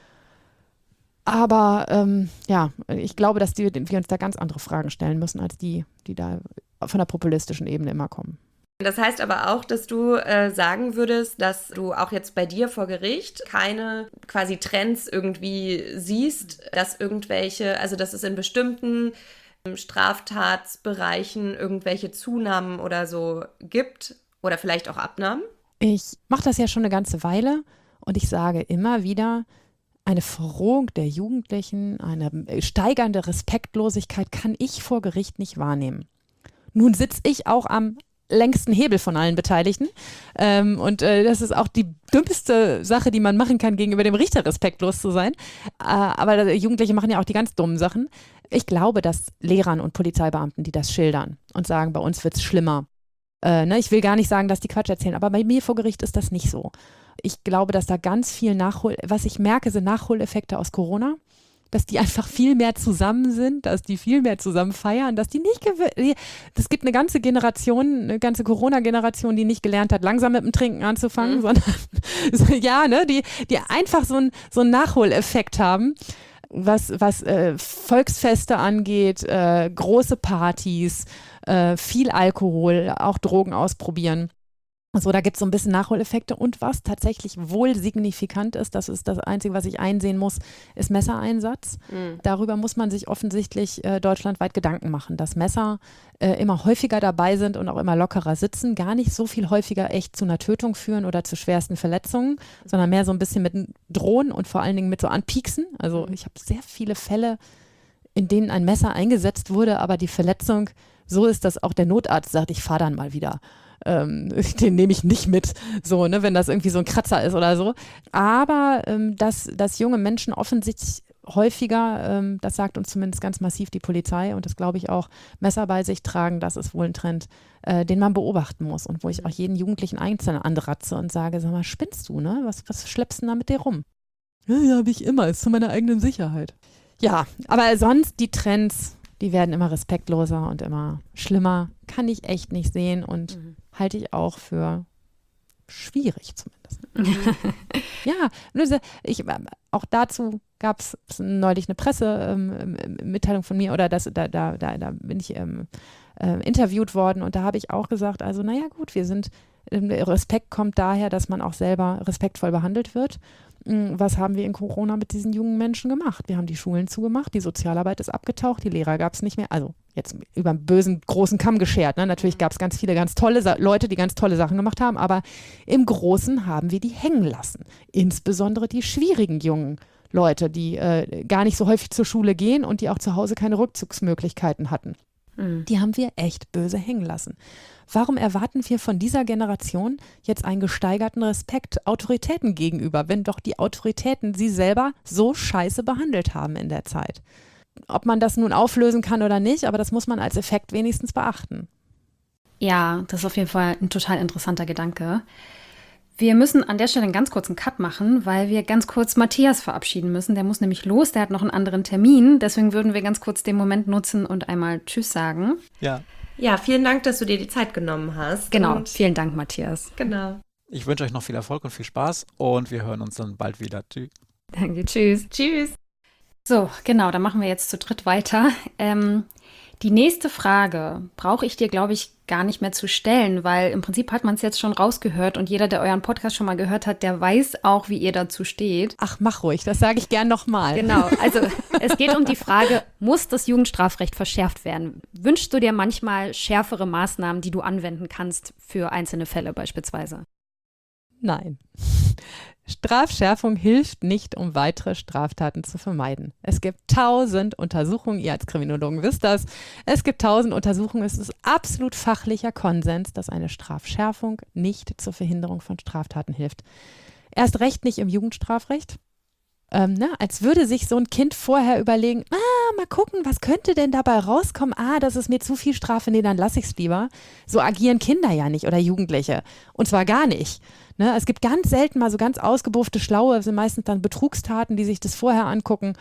Aber ich glaube, dass wir uns da ganz andere Fragen stellen müssen, als die da von der populistischen Ebene immer kommen. Das heißt aber auch, dass du sagen würdest, dass du auch jetzt bei dir vor Gericht keine quasi Trends irgendwie siehst, dass dass es in bestimmten Straftatsbereichen irgendwelche Zunahmen oder so gibt oder vielleicht auch Abnahmen? Ich mache das ja schon eine ganze Weile und ich sage immer wieder, eine Verrohung der Jugendlichen, eine steigernde Respektlosigkeit kann ich vor Gericht nicht wahrnehmen. Nun sitze ich auch am längsten Hebel von allen Beteiligten. Und das ist auch die dümmste Sache, die man machen kann, gegenüber dem Richter respektlos zu sein. Aber Jugendliche machen ja auch die ganz dummen Sachen. Ich glaube, dass Lehrern und Polizeibeamten, die das schildern und sagen, bei uns wird es schlimmer. Ich will gar nicht sagen, dass die Quatsch erzählen, aber bei mir vor Gericht ist das nicht so. Ich glaube, dass da ganz viel was ich merke, sind Nachholeffekte aus Corona, dass die einfach viel mehr zusammen sind, dass die viel mehr zusammen feiern, dass die nicht, es gibt eine ganze Generation, eine ganze Corona-Generation, die nicht gelernt hat, langsam mit dem Trinken anzufangen, sondern die einfach so einen Nachholeffekt haben, was Volksfeste angeht, große Partys, viel Alkohol, auch Drogen ausprobieren. So, da gibt es so ein bisschen Nachholeffekte und was tatsächlich wohl signifikant ist, das ist das Einzige, was ich einsehen muss, ist Messereinsatz. Darüber muss man sich offensichtlich deutschlandweit Gedanken machen, dass Messer immer häufiger dabei sind und auch immer lockerer sitzen, gar nicht so viel häufiger echt zu einer Tötung führen oder zu schwersten Verletzungen, sondern mehr so ein bisschen mit Drohen und vor allen Dingen mit so Anpieksen. Also ich habe sehr viele Fälle, in denen ein Messer eingesetzt wurde, aber die Verletzung so ist, dass auch der Notarzt sagt, ich fahre dann mal wieder. Den nehme ich nicht mit, so, ne, wenn das irgendwie so ein Kratzer ist oder so. Aber dass junge Menschen offensichtlich häufiger, das sagt uns zumindest ganz massiv die Polizei und das glaube ich auch, Messer bei sich tragen, das ist wohl ein Trend, den man beobachten muss und wo ich auch jeden Jugendlichen einzeln anratze und sage, sag mal, spinnst du, ne? Was schleppst du denn da mit dir rum? Ja, habe ich immer, ist zu meiner eigenen Sicherheit. Ja, aber sonst die Trends, die werden immer respektloser und immer schlimmer. Kann ich echt nicht sehen und halte ich auch für schwierig zumindest. Ja, auch dazu gab es neulich eine Pressemitteilung von mir oder da bin ich interviewt worden und da habe ich auch gesagt, also naja gut, Respekt kommt daher, dass man auch selber respektvoll behandelt wird. Was haben wir in Corona mit diesen jungen Menschen gemacht? Wir haben die Schulen zugemacht, die Sozialarbeit ist abgetaucht, die Lehrer gab es nicht mehr. Also jetzt über einen bösen, großen Kamm geschert. Ne? Natürlich gab es ganz viele ganz tolle Leute, die ganz tolle Sachen gemacht haben, aber im Großen haben wir die hängen lassen. Insbesondere die schwierigen jungen Leute, die gar nicht so häufig zur Schule gehen und die auch zu Hause keine Rückzugsmöglichkeiten hatten. Die haben wir echt böse hängen lassen. Warum erwarten wir von dieser Generation jetzt einen gesteigerten Respekt Autoritäten gegenüber, wenn doch die Autoritäten sie selber so scheiße behandelt haben in der Zeit? Ob man das nun auflösen kann oder nicht, aber das muss man als Effekt wenigstens beachten. Ja, das ist auf jeden Fall ein total interessanter Gedanke. Wir müssen an der Stelle einen ganz kurzen Cut machen, weil wir ganz kurz Matthias verabschieden müssen. Der muss nämlich los, der hat noch einen anderen Termin. Deswegen würden wir ganz kurz den Moment nutzen und einmal Tschüss sagen. Ja, vielen Dank, dass du dir die Zeit genommen hast. Genau, und vielen Dank, Matthias. Genau. Ich wünsche euch noch viel Erfolg und viel Spaß und wir hören uns dann bald wieder. Tschüss. Danke, tschüss. Tschüss. So, genau, dann machen wir jetzt zu dritt weiter. Die nächste Frage brauche ich dir, glaube ich, gar nicht mehr zu stellen, weil im Prinzip hat man es jetzt schon rausgehört und jeder, der euren Podcast schon mal gehört hat, der weiß auch, wie ihr dazu steht. Ach, mach ruhig, das sage ich gern nochmal. Genau, also es geht um die Frage, muss das Jugendstrafrecht verschärft werden? Wünschst du dir manchmal schärfere Maßnahmen, die du anwenden kannst für einzelne Fälle beispielsweise? Nein. Strafschärfung hilft nicht, um weitere Straftaten zu vermeiden. Es gibt 1000 Untersuchungen, ihr als Kriminologen wisst das, es gibt 1000 Untersuchungen, es ist absolut fachlicher Konsens, dass eine Strafschärfung nicht zur Verhinderung von Straftaten hilft. Erst recht nicht im Jugendstrafrecht. Als würde sich so ein Kind vorher überlegen, mal gucken, was könnte denn dabei rauskommen? Das ist mir zu viel Strafe, nee, dann lasse ich es lieber. So agieren Kinder ja nicht oder Jugendliche. Und zwar gar nicht. Ne? Es gibt ganz selten mal so ganz ausgebuffte Schlaue, das sind meistens dann Betrugstaten, die sich das vorher angucken,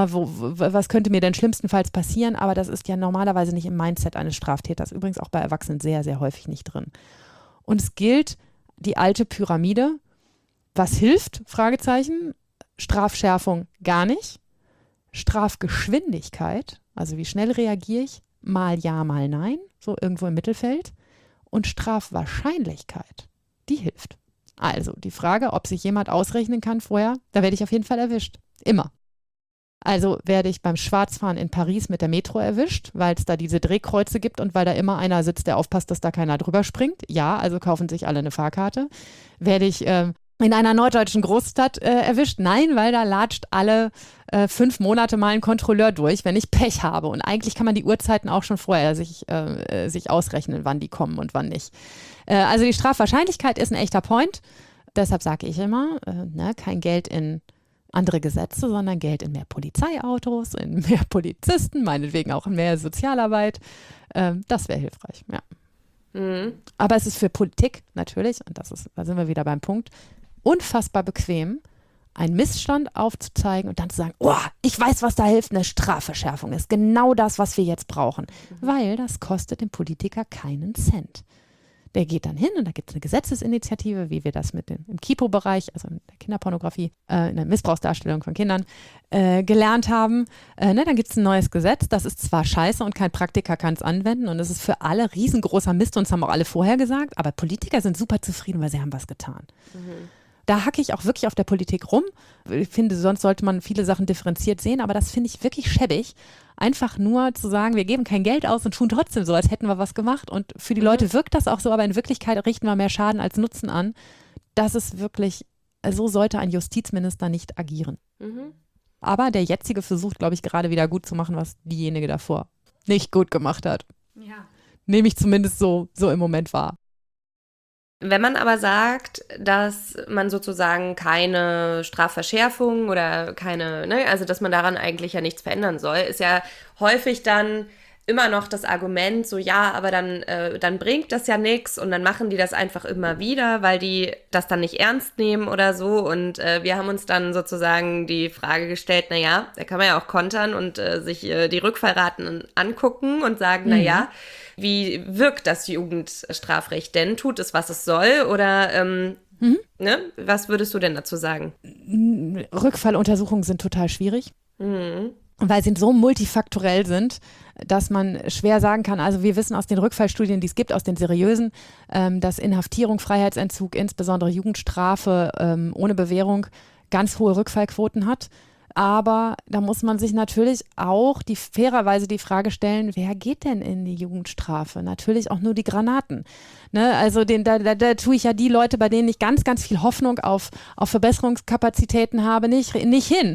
was könnte mir denn schlimmstenfalls passieren, aber das ist ja normalerweise nicht im Mindset eines Straftäters, übrigens auch bei Erwachsenen sehr, sehr häufig nicht drin. Und es gilt die alte Pyramide. Was hilft? Fragezeichen. Strafschärfung gar nicht. Strafgeschwindigkeit, also wie schnell reagiere ich, mal ja, mal nein, so irgendwo im Mittelfeld. Und Strafwahrscheinlichkeit, die hilft. Also die Frage, ob sich jemand ausrechnen kann vorher, da werde ich auf jeden Fall erwischt. Immer. Also werde ich beim Schwarzfahren in Paris mit der Metro erwischt, weil es da diese Drehkreuze gibt und weil da immer einer sitzt, der aufpasst, dass da keiner drüber springt. Ja, also kaufen sich alle eine Fahrkarte. Werde ich in einer norddeutschen Großstadt erwischt? Nein, weil da latscht alle 5 Monate mal ein Kontrolleur durch, wenn ich Pech habe. Und eigentlich kann man die Uhrzeiten auch schon vorher sich ausrechnen, wann die kommen und wann nicht. Also die Strafwahrscheinlichkeit ist ein echter Point. Deshalb sage ich immer, kein Geld in andere Gesetze, sondern Geld in mehr Polizeiautos, in mehr Polizisten, meinetwegen auch in mehr Sozialarbeit. Das wäre hilfreich, ja. Aber es ist für Politik natürlich, und da sind wir wieder beim Punkt, unfassbar bequem, einen Missstand aufzuzeigen und dann zu sagen, ich weiß, was da hilft, eine Strafverschärfung ist genau das, was wir jetzt brauchen. Weil das kostet dem Politiker keinen Cent. Der geht dann hin und da gibt es eine Gesetzesinitiative, wie wir das im Kipo-Bereich, also in der Kinderpornografie, in der Missbrauchsdarstellung von Kindern gelernt haben. Dann gibt es ein neues Gesetz, das ist zwar scheiße und kein Praktiker kann es anwenden und es ist für alle riesengroßer Mist und das haben auch alle vorher gesagt, aber Politiker sind super zufrieden, weil sie haben was getan. Da hacke ich auch wirklich auf der Politik rum. Ich finde, sonst sollte man viele Sachen differenziert sehen, aber das finde ich wirklich schäbig. Einfach nur zu sagen, wir geben kein Geld aus und tun trotzdem so, als hätten wir was gemacht. Und für die Leute wirkt das auch so, aber in Wirklichkeit richten wir mehr Schaden als Nutzen an. Das ist wirklich, so sollte ein Justizminister nicht agieren. Aber der jetzige versucht, glaube ich, gerade wieder gut zu machen, was diejenige davor nicht gut gemacht hat. Ja. Nehme ich zumindest so im Moment wahr. Wenn man aber sagt, dass man sozusagen keine Strafverschärfung oder also dass man daran eigentlich ja nichts verändern soll, ist ja häufig dann immer noch das Argument so, ja, aber dann bringt das ja nichts und dann machen die das einfach immer wieder, weil die das dann nicht ernst nehmen oder so und wir haben uns dann sozusagen die Frage gestellt, da kann man ja auch kontern und sich die Rückfallraten angucken und sagen, wie wirkt das Jugendstrafrecht denn? Tut es, was es soll? Oder was würdest du denn dazu sagen? Rückfalluntersuchungen sind total schwierig, weil sie so multifaktorell sind, dass man schwer sagen kann, also wir wissen aus den Rückfallstudien, die es gibt, aus den seriösen, dass Inhaftierung, Freiheitsentzug, insbesondere Jugendstrafe ohne Bewährung ganz hohe Rückfallquoten hat. Aber da muss man sich natürlich auch fairerweise die Frage stellen, wer geht denn in die Jugendstrafe? Natürlich auch nur die Granaten. Ne? Also da tue ich ja die Leute, bei denen ich ganz, ganz viel Hoffnung auf Verbesserungskapazitäten habe, nicht hin.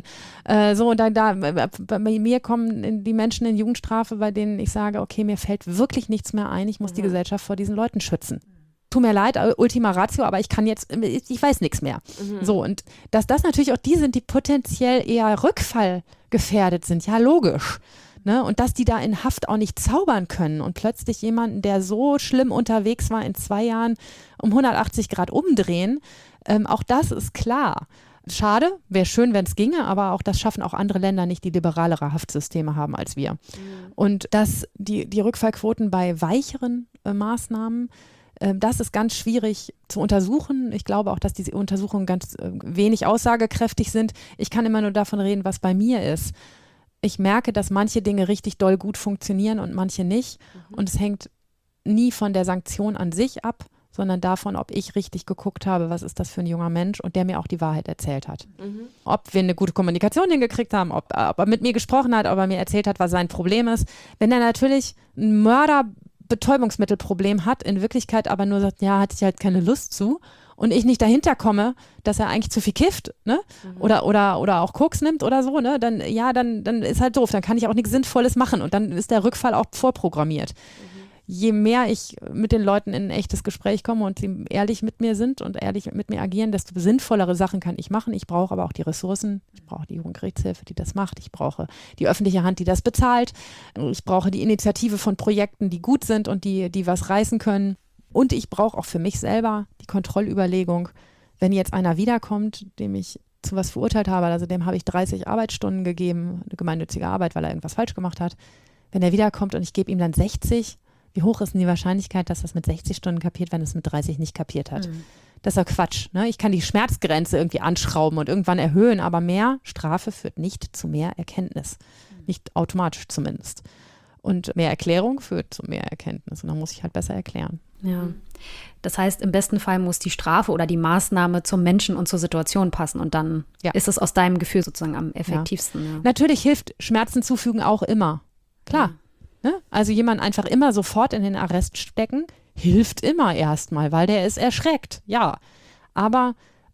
Bei mir kommen die Menschen in Jugendstrafe, bei denen ich sage, okay, mir fällt wirklich nichts mehr ein, ich muss die Gesellschaft vor diesen Leuten schützen. Tut mir leid, Ultima Ratio, aber ich weiß nichts mehr. So, und dass das natürlich auch die sind, die potenziell eher rückfallgefährdet sind, ja logisch. Ne? Und dass die da in Haft auch nicht zaubern können und plötzlich jemanden, der so schlimm unterwegs war, in 2 Jahren um 180 Grad umdrehen, auch das ist klar. Schade, wäre schön, wenn es ginge, aber auch das schaffen auch andere Länder nicht, die liberalere Haftsysteme haben als wir. Und dass die Rückfallquoten bei weicheren Maßnahmen, das ist ganz schwierig zu untersuchen. Ich glaube auch, dass diese Untersuchungen ganz wenig aussagekräftig sind. Ich kann immer nur davon reden, was bei mir ist. Ich merke, dass manche Dinge richtig doll gut funktionieren und manche nicht. Und es hängt nie von der Sanktion an sich ab, sondern davon, ob ich richtig geguckt habe, was ist das für ein junger Mensch und der mir auch die Wahrheit erzählt hat. Ob wir eine gute Kommunikation hingekriegt haben, ob er mit mir gesprochen hat, ob er mir erzählt hat, was sein Problem ist. Wenn er natürlich ein Betäubungsmittelproblem hat, in Wirklichkeit aber nur sagt, ja, hatte ich halt keine Lust zu und ich nicht dahinter komme, dass er eigentlich zu viel kifft, ne? Oder auch Koks nimmt oder so, ne? Dann ist halt doof, dann kann ich auch nichts Sinnvolles machen und dann ist der Rückfall auch vorprogrammiert. Je mehr ich mit den Leuten in ein echtes Gespräch komme und sie ehrlich mit mir sind und ehrlich mit mir agieren, desto sinnvollere Sachen kann ich machen. Ich brauche aber auch die Ressourcen. Ich brauche die Jugendgerichtshilfe, die das macht. Ich brauche die öffentliche Hand, die das bezahlt. Ich brauche die Initiative von Projekten, die gut sind und die was reißen können. Und ich brauche auch für mich selber die Kontrollüberlegung, wenn jetzt einer wiederkommt, dem ich zu was verurteilt habe, also dem habe ich 30 Arbeitsstunden gegeben, eine gemeinnützige Arbeit, weil er irgendwas falsch gemacht hat. Wenn er wiederkommt und ich gebe ihm dann 60, wie hoch ist denn die Wahrscheinlichkeit, dass das mit 60 Stunden kapiert, wenn es mit 30 nicht kapiert hat? Das ist ja Quatsch. Ne? Ich kann die Schmerzgrenze irgendwie anschrauben und irgendwann erhöhen, aber mehr Strafe führt nicht zu mehr Erkenntnis. Nicht automatisch zumindest. Und mehr Erklärung führt zu mehr Erkenntnis. Und dann muss ich halt besser erklären. Ja. Das heißt, im besten Fall muss die Strafe oder die Maßnahme zum Menschen und zur Situation passen. Und dann ist es aus deinem Gefühl sozusagen am effektivsten. Ja. Natürlich hilft Schmerzen zufügen auch immer. Klar. Ne? Also jemanden einfach immer sofort in den Arrest stecken, hilft immer erstmal, weil der ist erschreckt. Ja. Aber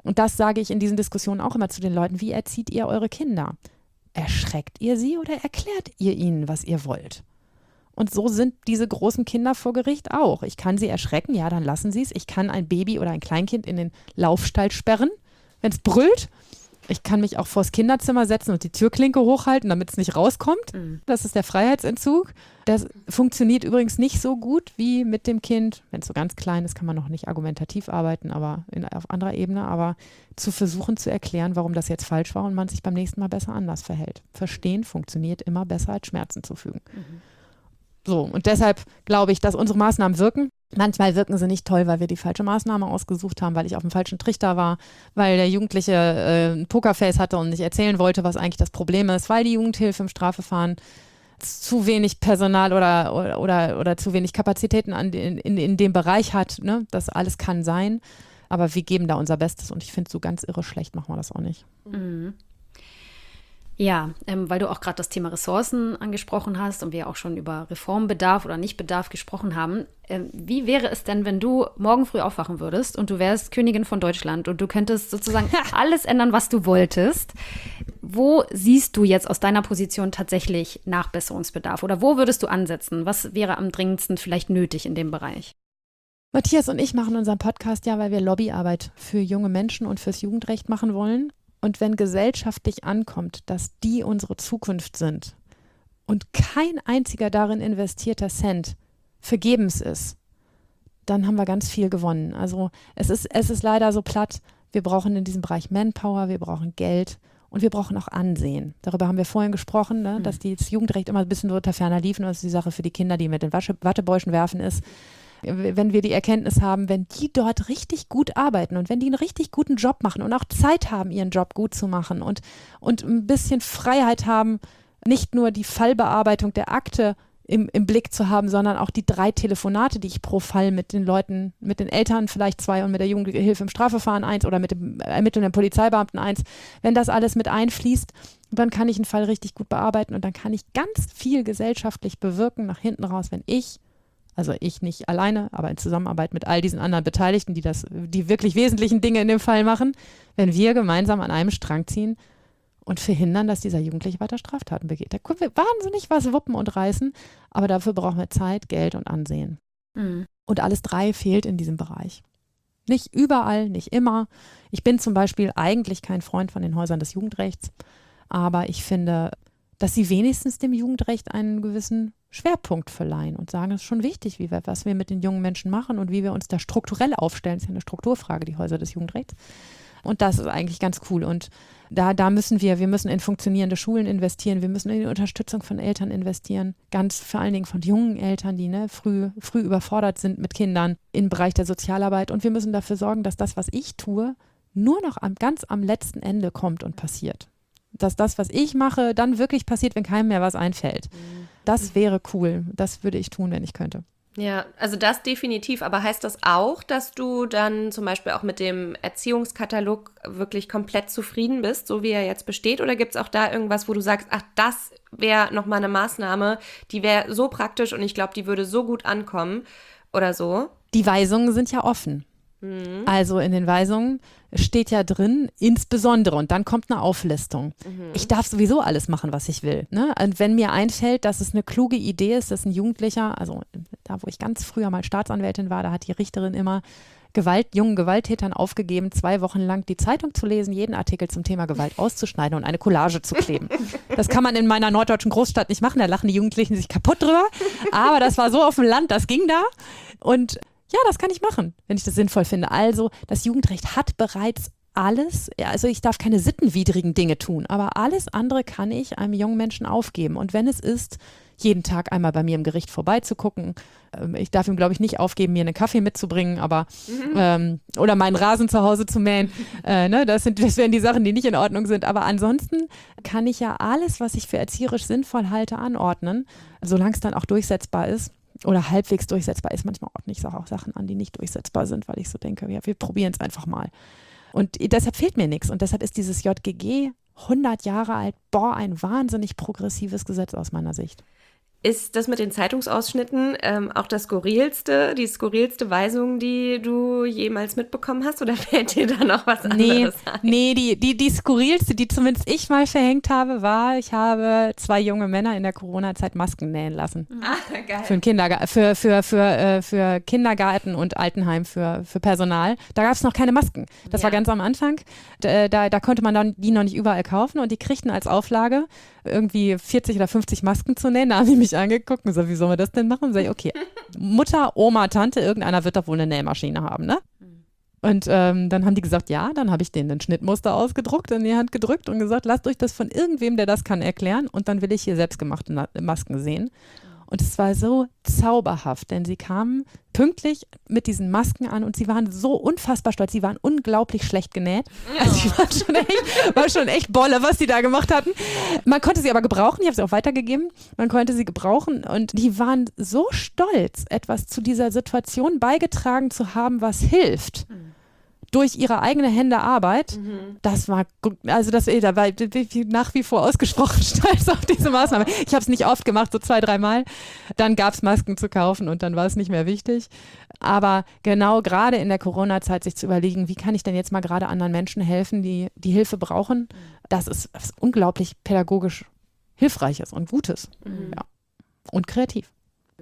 Und das sage ich in diesen Diskussionen auch immer zu den Leuten. Wie erzieht ihr eure Kinder? Erschreckt ihr sie oder erklärt ihr ihnen, was ihr wollt? Und so sind diese großen Kinder vor Gericht auch. Ich kann sie erschrecken, ja, dann lassen sie es. Ich kann ein Baby oder ein Kleinkind in den Laufstall sperren, wenn es brüllt. Ich kann mich auch vors Kinderzimmer setzen und die Türklinke hochhalten, damit es nicht rauskommt. Das ist der Freiheitsentzug. Das funktioniert übrigens nicht so gut wie mit dem Kind. Wenn es so ganz klein ist, kann man noch nicht argumentativ arbeiten, aber auf anderer Ebene. Aber zu versuchen zu erklären, warum das jetzt falsch war und man sich beim nächsten Mal besser anders verhält. Verstehen funktioniert immer besser, als Schmerzen zufügen. So, und deshalb glaube ich, dass unsere Maßnahmen wirken. Manchmal wirken sie nicht toll, weil wir die falsche Maßnahme ausgesucht haben, weil ich auf dem falschen Trichter war, weil der Jugendliche ein Pokerface hatte und nicht erzählen wollte, was eigentlich das Problem ist, weil die Jugendhilfe im Strafverfahren zu wenig Personal oder zu wenig Kapazitäten in dem Bereich hat. Ne? Das alles kann sein, aber wir geben da unser Bestes und ich finde, so ganz irre schlecht machen wir das auch nicht. Ja, weil du auch gerade das Thema Ressourcen angesprochen hast und wir auch schon über Reformbedarf oder Nichtbedarf gesprochen haben. Wie wäre es denn, wenn du morgen früh aufwachen würdest und du wärst Königin von Deutschland und du könntest sozusagen alles ändern, was du wolltest? Wo siehst du jetzt aus deiner Position tatsächlich Nachbesserungsbedarf oder wo würdest du ansetzen? Was wäre am dringendsten vielleicht nötig in dem Bereich? Matthias und ich machen unseren Podcast ja, weil wir Lobbyarbeit für junge Menschen und fürs Jugendrecht machen wollen. Und wenn gesellschaftlich ankommt, dass die unsere Zukunft sind und kein einziger darin investierter Cent vergebens ist, dann haben wir ganz viel gewonnen. Also es ist leider so platt, wir brauchen in diesem Bereich Manpower, wir brauchen Geld und wir brauchen auch Ansehen. Darüber haben wir vorhin gesprochen, ne, dass das Jugendrecht immer ein bisschen unter ferner liefen. Das ist die Sache für die Kinder, die mit den Wattebäuschen werfen ist. Wenn wir die Erkenntnis haben, wenn die dort richtig gut arbeiten und wenn die einen richtig guten Job machen und auch Zeit haben, ihren Job gut zu machen und ein bisschen Freiheit haben, nicht nur die Fallbearbeitung der Akte im Blick zu haben, sondern auch die 3 Telefonate, die ich pro Fall mit den Leuten, mit den Eltern vielleicht 2 und mit der Jugendhilfe im Strafverfahren 1 oder mit dem ermittelnden Polizeibeamten 1, wenn das alles mit einfließt, dann kann ich einen Fall richtig gut bearbeiten und dann kann ich ganz viel gesellschaftlich bewirken nach hinten raus, wenn ich nicht alleine, aber in Zusammenarbeit mit all diesen anderen Beteiligten, die wirklich wesentlichen Dinge in dem Fall machen, wenn wir gemeinsam an einem Strang ziehen und verhindern, dass dieser Jugendliche weiter Straftaten begeht. Da können wir wahnsinnig was wuppen und reißen, aber dafür brauchen wir Zeit, Geld und Ansehen. Und alles 3 fehlt in diesem Bereich. Nicht überall, nicht immer. Ich bin zum Beispiel eigentlich kein Freund von den Häusern des Jugendrechts, aber ich finde, dass sie wenigstens dem Jugendrecht einen gewissen Schwerpunkt verleihen und sagen, es ist schon wichtig, was wir mit den jungen Menschen machen und wie wir uns da strukturell aufstellen. Das ist ja eine Strukturfrage, die Häuser des Jugendrechts. Und das ist eigentlich ganz cool. Und da müssen wir müssen in funktionierende Schulen investieren, wir müssen in die Unterstützung von Eltern investieren, vor allen Dingen von jungen Eltern, die früh überfordert sind mit Kindern im Bereich der Sozialarbeit. Und wir müssen dafür sorgen, dass das, was ich tue, nur noch ganz am letzten Ende kommt und passiert. Dass das, was ich mache, dann wirklich passiert, wenn keinem mehr was einfällt. Das wäre cool. Das würde ich tun, wenn ich könnte. Ja, also das definitiv. Aber heißt das auch, dass du dann zum Beispiel auch mit dem Erziehungskatalog wirklich komplett zufrieden bist, so wie er jetzt besteht? Oder gibt es auch da irgendwas, wo du sagst, ach, das wäre nochmal eine Maßnahme, die wäre so praktisch und ich glaube, die würde so gut ankommen oder so? Die Weisungen sind ja offen. Also in den Weisungen steht ja drin, insbesondere, und dann kommt eine Auflistung. Ich darf sowieso alles machen, was ich will. Ne? Und wenn mir einfällt, dass es eine kluge Idee ist, dass ein Jugendlicher, also da, wo ich ganz früher mal Staatsanwältin war, da hat die Richterin immer jungen Gewalttätern aufgegeben, 2 Wochen lang die Zeitung zu lesen, jeden Artikel zum Thema Gewalt auszuschneiden und eine Collage zu kleben. Das kann man in meiner norddeutschen Großstadt nicht machen, da lachen die Jugendlichen sich kaputt drüber. Aber das war so auf dem Land, das ging da. Und ja, das kann ich machen, wenn ich das sinnvoll finde. Also, das Jugendrecht hat bereits alles, also ich darf keine sittenwidrigen Dinge tun, aber alles andere kann ich einem jungen Menschen aufgeben. Und wenn es ist, jeden Tag einmal bei mir im Gericht vorbeizugucken, ich darf ihm, glaube ich, nicht aufgeben, mir einen Kaffee mitzubringen, aber oder meinen Rasen zu Hause zu mähen. Das wären die Sachen, die nicht in Ordnung sind. Aber ansonsten kann ich ja alles, was ich für erzieherisch sinnvoll halte, anordnen, solange es dann auch durchsetzbar ist. Oder halbwegs durchsetzbar ist. Manchmal ordne ich auch Sachen an, die nicht durchsetzbar sind, weil ich so denke, ja, wir probieren es einfach mal. Und deshalb fehlt mir nichts. Und deshalb ist dieses JGG 100 Jahre alt. Ein wahnsinnig progressives Gesetz aus meiner Sicht. Ist das mit den Zeitungsausschnitten auch die skurrilste Weisung, die du jemals mitbekommen hast? Oder fällt dir da noch was anderes ein? Nee, die skurrilste, die zumindest ich mal verhängt habe, war, ich habe 2 junge Männer in der Corona-Zeit Masken nähen lassen. Geil. Für Kindergarten und Altenheim für Personal. Da gab es noch keine Masken. Das war ganz am Anfang. Da konnte man dann die noch nicht überall kaufen und die kriegten als Auflage irgendwie 40 oder 50 Masken zu nähen. Da haben die mich angeguckt und so, wie sollen wir das denn machen? Sag ich, okay, Mutter, Oma, Tante, irgendeiner wird doch wohl eine Nähmaschine haben, ne? Und dann haben die gesagt, ja, dann habe ich denen ein Schnittmuster ausgedruckt, in die Hand gedrückt und gesagt, lasst euch das von irgendwem, der das kann, erklären und dann will ich hier selbstgemachte Masken sehen. Und es war so zauberhaft, denn sie kamen pünktlich mit diesen Masken an und sie waren so unfassbar stolz. Sie waren unglaublich schlecht genäht. Ja. Also sie war schon echt Bolle, was sie da gemacht hatten. Man konnte sie aber gebrauchen. Ich habe sie auch weitergegeben. Man konnte sie gebrauchen und die waren so stolz, etwas zu dieser Situation beigetragen zu haben, was hilft. Durch ihre eigene Hände Arbeit, das war, also da war ich nach wie vor ausgesprochen stolz auf diese Maßnahme. Ich habe es nicht oft gemacht, so 2-3 Mal. Dann gab es Masken zu kaufen und dann war es nicht mehr wichtig. Aber genau gerade in der Corona-Zeit sich zu überlegen, wie kann ich denn jetzt mal gerade anderen Menschen helfen, die Hilfe brauchen, das ist was unglaublich pädagogisch Hilfreiches und Gutes. Ja. Und kreativ.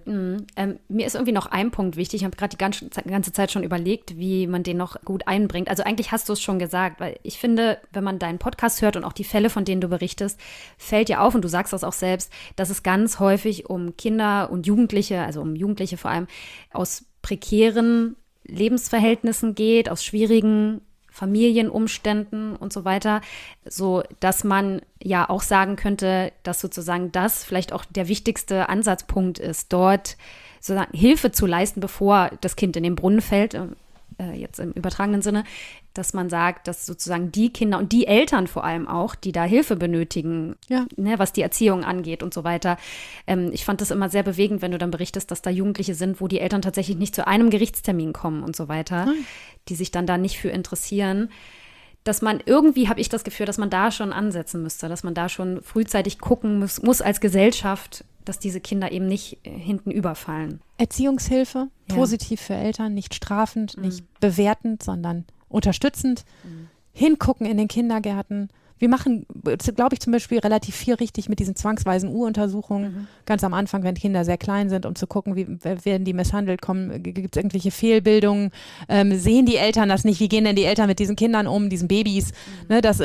Mir ist irgendwie noch ein Punkt wichtig. Ich habe gerade die ganze Zeit schon überlegt, wie man den noch gut einbringt. Also eigentlich hast du es schon gesagt, weil ich finde, wenn man deinen Podcast hört und auch die Fälle, von denen du berichtest, fällt dir auf, und du sagst das auch selbst, dass es ganz häufig um Kinder und Jugendliche, also um Jugendliche vor allem, aus prekären Lebensverhältnissen geht, aus schwierigen Familienumständen und so weiter, so dass man ja auch sagen könnte, dass sozusagen das vielleicht auch der wichtigste Ansatzpunkt ist, dort sozusagen Hilfe zu leisten, bevor das Kind in den Brunnen fällt, jetzt im übertragenen Sinne, dass man sagt, dass sozusagen die Kinder und die Eltern vor allem auch, die da Hilfe benötigen, ne, was die Erziehung angeht und so weiter. Ich fand das immer sehr bewegend, wenn du dann berichtest, dass da Jugendliche sind, wo die Eltern tatsächlich nicht zu einem Gerichtstermin kommen und so weiter, die sich dann da nicht für interessieren. Dass man irgendwie, habe ich das Gefühl, dass man da schon ansetzen müsste, dass man da schon frühzeitig gucken muss als Gesellschaft, dass diese Kinder eben nicht hinten überfallen. Erziehungshilfe, positiv für Eltern, nicht strafend, nicht bewertend, sondern unterstützend. Hingucken in den Kindergärten. Wir machen, glaube ich, zum Beispiel relativ viel richtig mit diesen zwangsweisen U-Untersuchungen. Ganz am Anfang, wenn Kinder sehr klein sind, um zu gucken, wie werden die misshandelt, gibt es irgendwelche Fehlbildungen, sehen die Eltern das nicht, wie gehen denn die Eltern mit diesen Kindern um, diesen Babys. Ne, das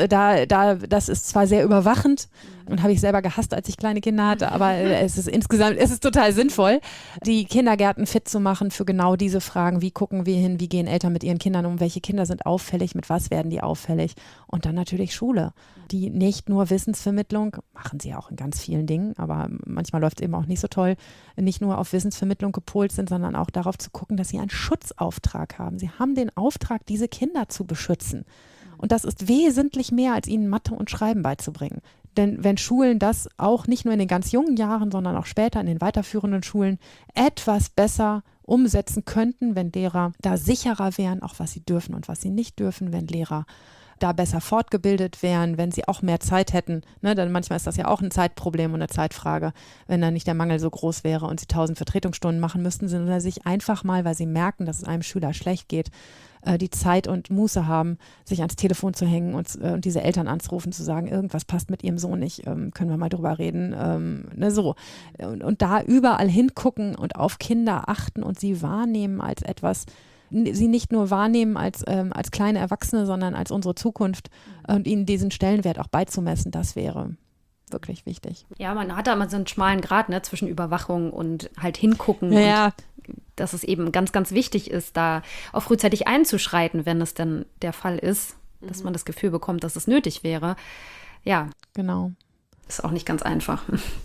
ist zwar sehr überwachend und habe ich selber gehasst, als ich kleine Kinder hatte, aber es ist total sinnvoll, die Kindergärten fit zu machen für genau diese Fragen. Wie gucken wir hin, wie gehen Eltern mit ihren Kindern um, welche Kinder sind auffällig, mit was werden die auffällig? Und dann natürlich Schule, die nicht nur Wissensvermittlung, machen sie auch in ganz vielen Dingen, aber manchmal läuft es eben auch nicht so toll, nicht nur auf Wissensvermittlung gepolt sind, sondern auch darauf zu gucken, dass sie einen Schutzauftrag haben. Sie haben den Auftrag, diese Kinder zu beschützen. Und das ist wesentlich mehr, als ihnen Mathe und Schreiben beizubringen. Denn wenn Schulen das auch nicht nur in den ganz jungen Jahren, sondern auch später in den weiterführenden Schulen etwas besser umsetzen könnten, wenn Lehrer da sicherer wären, auch was sie dürfen und was sie nicht dürfen, wenn Lehrer da besser fortgebildet wären, wenn sie auch mehr Zeit hätten. Ne, denn manchmal ist das ja auch ein Zeitproblem und eine Zeitfrage, wenn dann nicht der Mangel so groß wäre und sie 1000 Vertretungsstunden machen müssten, sondern sich einfach mal, weil sie merken, dass es einem Schüler schlecht geht, die Zeit und Muße haben, sich ans Telefon zu hängen und diese Eltern anzurufen, zu sagen, irgendwas passt mit ihrem Sohn nicht, können wir mal drüber reden, ne, so. Und da überall hingucken und auf Kinder achten und sie wahrnehmen als etwas, sie nicht nur wahrnehmen als kleine Erwachsene, sondern als unsere Zukunft und ihnen diesen Stellenwert auch beizumessen, das wäre wirklich wichtig. Ja, man hat da immer so einen schmalen Grat, ne, zwischen Überwachung und halt hingucken. Ja. Und dass es eben ganz, ganz wichtig ist, da auch frühzeitig einzuschreiten, wenn es denn der Fall ist, dass man das Gefühl bekommt, dass es nötig wäre. Ja. Genau. Ist auch nicht ganz einfach.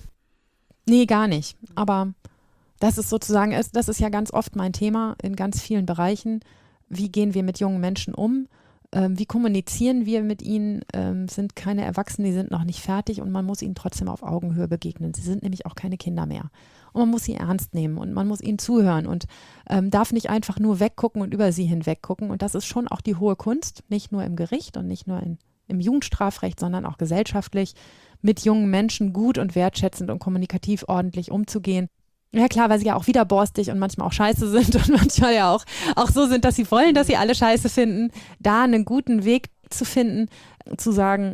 Nee, gar nicht. Aber das ist sozusagen, das ist ja ganz oft mein Thema in ganz vielen Bereichen. Wie gehen wir mit jungen Menschen um? Wie kommunizieren wir mit ihnen? Sind keine Erwachsenen, die sind noch nicht fertig und man muss ihnen trotzdem auf Augenhöhe begegnen. Sie sind nämlich auch keine Kinder mehr. Und man muss sie ernst nehmen und man muss ihnen zuhören und darf nicht einfach nur weggucken und über sie hinweg gucken. Und das ist schon auch die hohe Kunst, nicht nur im Gericht und nicht nur im Jugendstrafrecht, sondern auch gesellschaftlich, mit jungen Menschen gut und wertschätzend und kommunikativ ordentlich umzugehen. Ja klar, weil sie ja auch widerborstig und manchmal auch scheiße sind und manchmal ja auch so sind, dass sie wollen, dass sie alle scheiße finden, da einen guten Weg zu finden, zu sagen,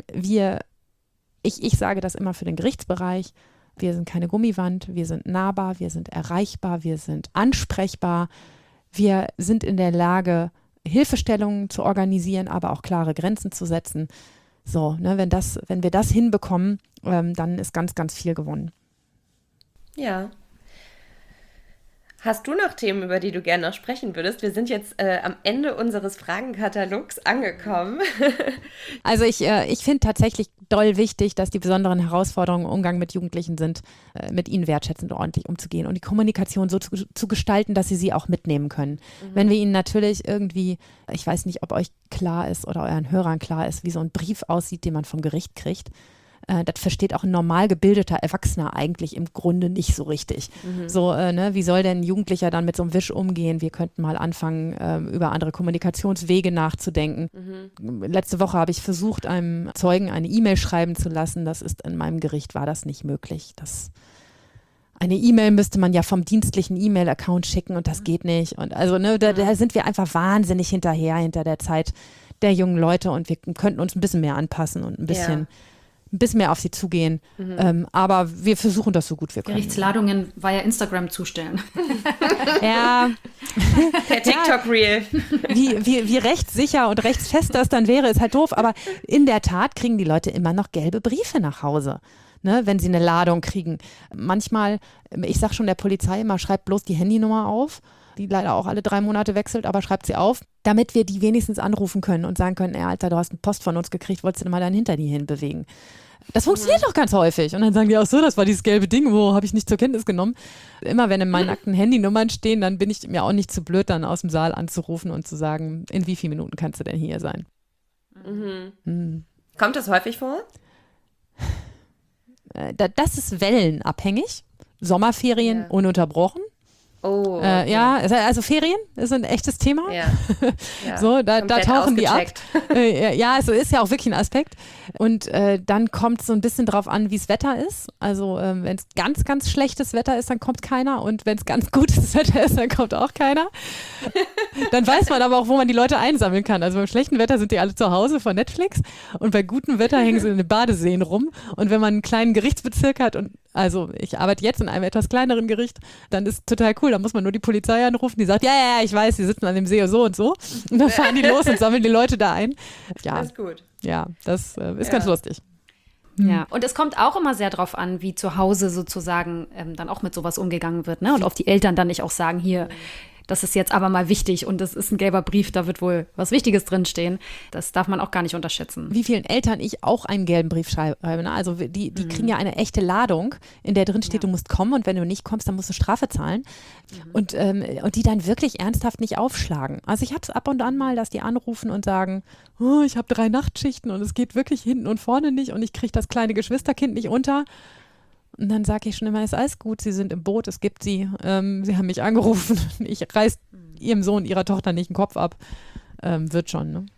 ich sage das immer für den Gerichtsbereich, wir sind keine Gummiwand, wir sind nahbar, wir sind erreichbar, wir sind ansprechbar, wir sind in der Lage, Hilfestellungen zu organisieren, aber auch klare Grenzen zu setzen. So, ne, wenn wir das hinbekommen, dann ist ganz, ganz viel gewonnen. Ja. Hast du noch Themen, über die du gerne noch sprechen würdest? Wir sind jetzt am Ende unseres Fragenkatalogs angekommen. Also ich finde tatsächlich doll wichtig, dass die besonderen Herausforderungen im Umgang mit Jugendlichen sind, mit ihnen wertschätzend und ordentlich umzugehen und die Kommunikation so zu gestalten, dass sie auch mitnehmen können. Wenn wir ihnen natürlich irgendwie, ich weiß nicht, ob euch klar ist oder euren Hörern klar ist, wie so ein Brief aussieht, den man vom Gericht kriegt. Das versteht auch ein normal gebildeter Erwachsener eigentlich im Grunde nicht so richtig. So, wie soll denn ein Jugendlicher dann mit so einem Wisch umgehen? Wir könnten mal anfangen, über andere Kommunikationswege nachzudenken. Letzte Woche habe ich versucht, einem Zeugen eine E-Mail schreiben zu lassen. Das ist in meinem Gericht, war das nicht möglich. Eine E-Mail müsste man ja vom dienstlichen E-Mail-Account schicken und das geht nicht. Und also da sind wir einfach wahnsinnig hinter der Zeit der jungen Leute und wir könnten uns ein bisschen mehr anpassen und ein bisschen mehr auf sie zugehen. Aber wir versuchen das so gut wir können. Gerichtsladungen via Instagram zustellen. Ja. Per TikTok-Reel. Wie rechtssicher und rechtsfest das dann wäre, ist halt doof. Aber in der Tat kriegen die Leute immer noch gelbe Briefe nach Hause, ne, wenn sie eine Ladung kriegen. Manchmal, ich sag schon der Polizei immer, schreibt bloß die Handynummer auf, die leider auch alle 3 Monate wechselt, aber schreibt sie auf, damit wir die wenigstens anrufen können und sagen können, Alter, du hast eine Post von uns gekriegt, wolltest du mal dein Hinter die hinbewegen? Das funktioniert doch ganz häufig. Und dann sagen die auch so, das war dieses gelbe Ding, habe ich nicht zur Kenntnis genommen. Immer wenn in meinen Akten Handynummern stehen, dann bin ich mir auch nicht zu blöd, dann aus dem Saal anzurufen und zu sagen, in wie vielen Minuten kannst du denn hier sein? Kommt das häufig vor? Das ist wellenabhängig. Sommerferien ununterbrochen. Oh, okay. Ja, also Ferien ist ein echtes Thema. Ja. So, da tauchen die ab. ausgecheckt. Ja, es ist ja auch wirklich ein Aspekt. Und dann kommt es so ein bisschen drauf an, wie das Wetter ist. Also wenn es ganz, ganz schlechtes Wetter ist, dann kommt keiner. Und wenn es ganz gutes Wetter ist, dann kommt auch keiner. Dann weiß man aber auch, wo man die Leute einsammeln kann. Also beim schlechten Wetter sind die alle zu Hause vor Netflix. Und bei gutem Wetter hängen sie in den Badeseen rum. Und wenn man einen kleinen Gerichtsbezirk hat also ich arbeite jetzt in einem etwas kleineren Gericht, dann ist total cool, da muss man nur die Polizei anrufen, die sagt, ja, ich weiß, die sitzen an dem See so und so. Und dann fahren die los und sammeln die Leute da ein. Ja, Das ist gut. Ja, das ist ganz lustig. Ja, und es kommt auch immer sehr drauf an, wie zu Hause sozusagen dann auch mit sowas umgegangen wird, ne? Und ob die Eltern dann nicht auch sagen, hier, das ist jetzt aber mal wichtig und das ist ein gelber Brief, da wird wohl was Wichtiges drinstehen. Das darf man auch gar nicht unterschätzen. Wie vielen Eltern ich auch einen gelben Brief schreibe. Ne? Also die kriegen ja eine echte Ladung, in der drin steht, du musst kommen und wenn du nicht kommst, dann musst du Strafe zahlen. Und die dann wirklich ernsthaft nicht aufschlagen. Also ich habe es ab und an mal, dass die anrufen und sagen, oh, ich habe 3 Nachtschichten und es geht wirklich hinten und vorne nicht und ich kriege das kleine Geschwisterkind nicht unter. Und dann sage ich schon immer, ist alles gut, Sie sind im Boot, es gibt Sie. Sie haben mich angerufen, ich reiß Ihrem Sohn, Ihrer Tochter nicht den Kopf ab. Wird schon, ne?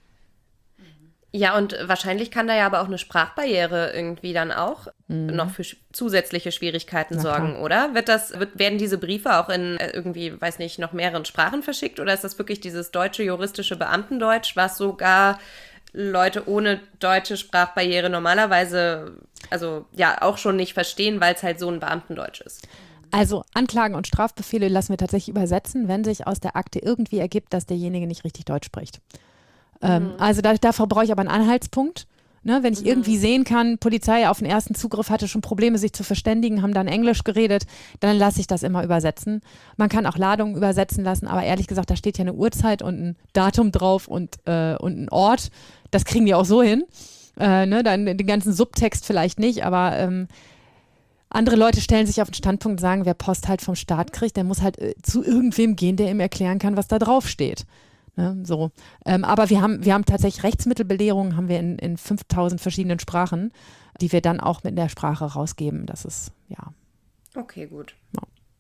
Ja, und wahrscheinlich kann da ja aber auch eine Sprachbarriere irgendwie dann auch noch für zusätzliche Schwierigkeiten sorgen, oder? Werden diese Briefe auch in irgendwie, weiß nicht, noch mehreren Sprachen verschickt? Oder ist das wirklich dieses deutsche juristische Beamtendeutsch, was sogar Leute ohne deutsche Sprachbarriere normalerweise also ja auch schon nicht verstehen, weil es halt so ein Beamtendeutsch ist? Also Anklagen und Strafbefehle lassen wir tatsächlich übersetzen, wenn sich aus der Akte irgendwie ergibt, dass derjenige nicht richtig Deutsch spricht. Also dafür brauche ich aber einen Anhaltspunkt. Ne, wenn ich irgendwie sehen kann, Polizei auf den ersten Zugriff hatte schon Probleme, sich zu verständigen, haben dann Englisch geredet, dann lasse ich das immer übersetzen. Man kann auch Ladungen übersetzen lassen, aber ehrlich gesagt, da steht ja eine Uhrzeit und ein Datum drauf und ein Ort. Das kriegen die auch so hin. Ne, dann den ganzen Subtext vielleicht nicht, aber andere Leute stellen sich auf den Standpunkt und sagen, wer Post halt vom Staat kriegt, der muss halt zu irgendwem gehen, der ihm erklären kann, was da drauf steht. Ne, so. Aber wir haben tatsächlich Rechtsmittelbelehrungen, haben wir in 5000 verschiedenen Sprachen, die wir dann auch mit der Sprache rausgeben. Das ist, ja. Okay, gut. Ja.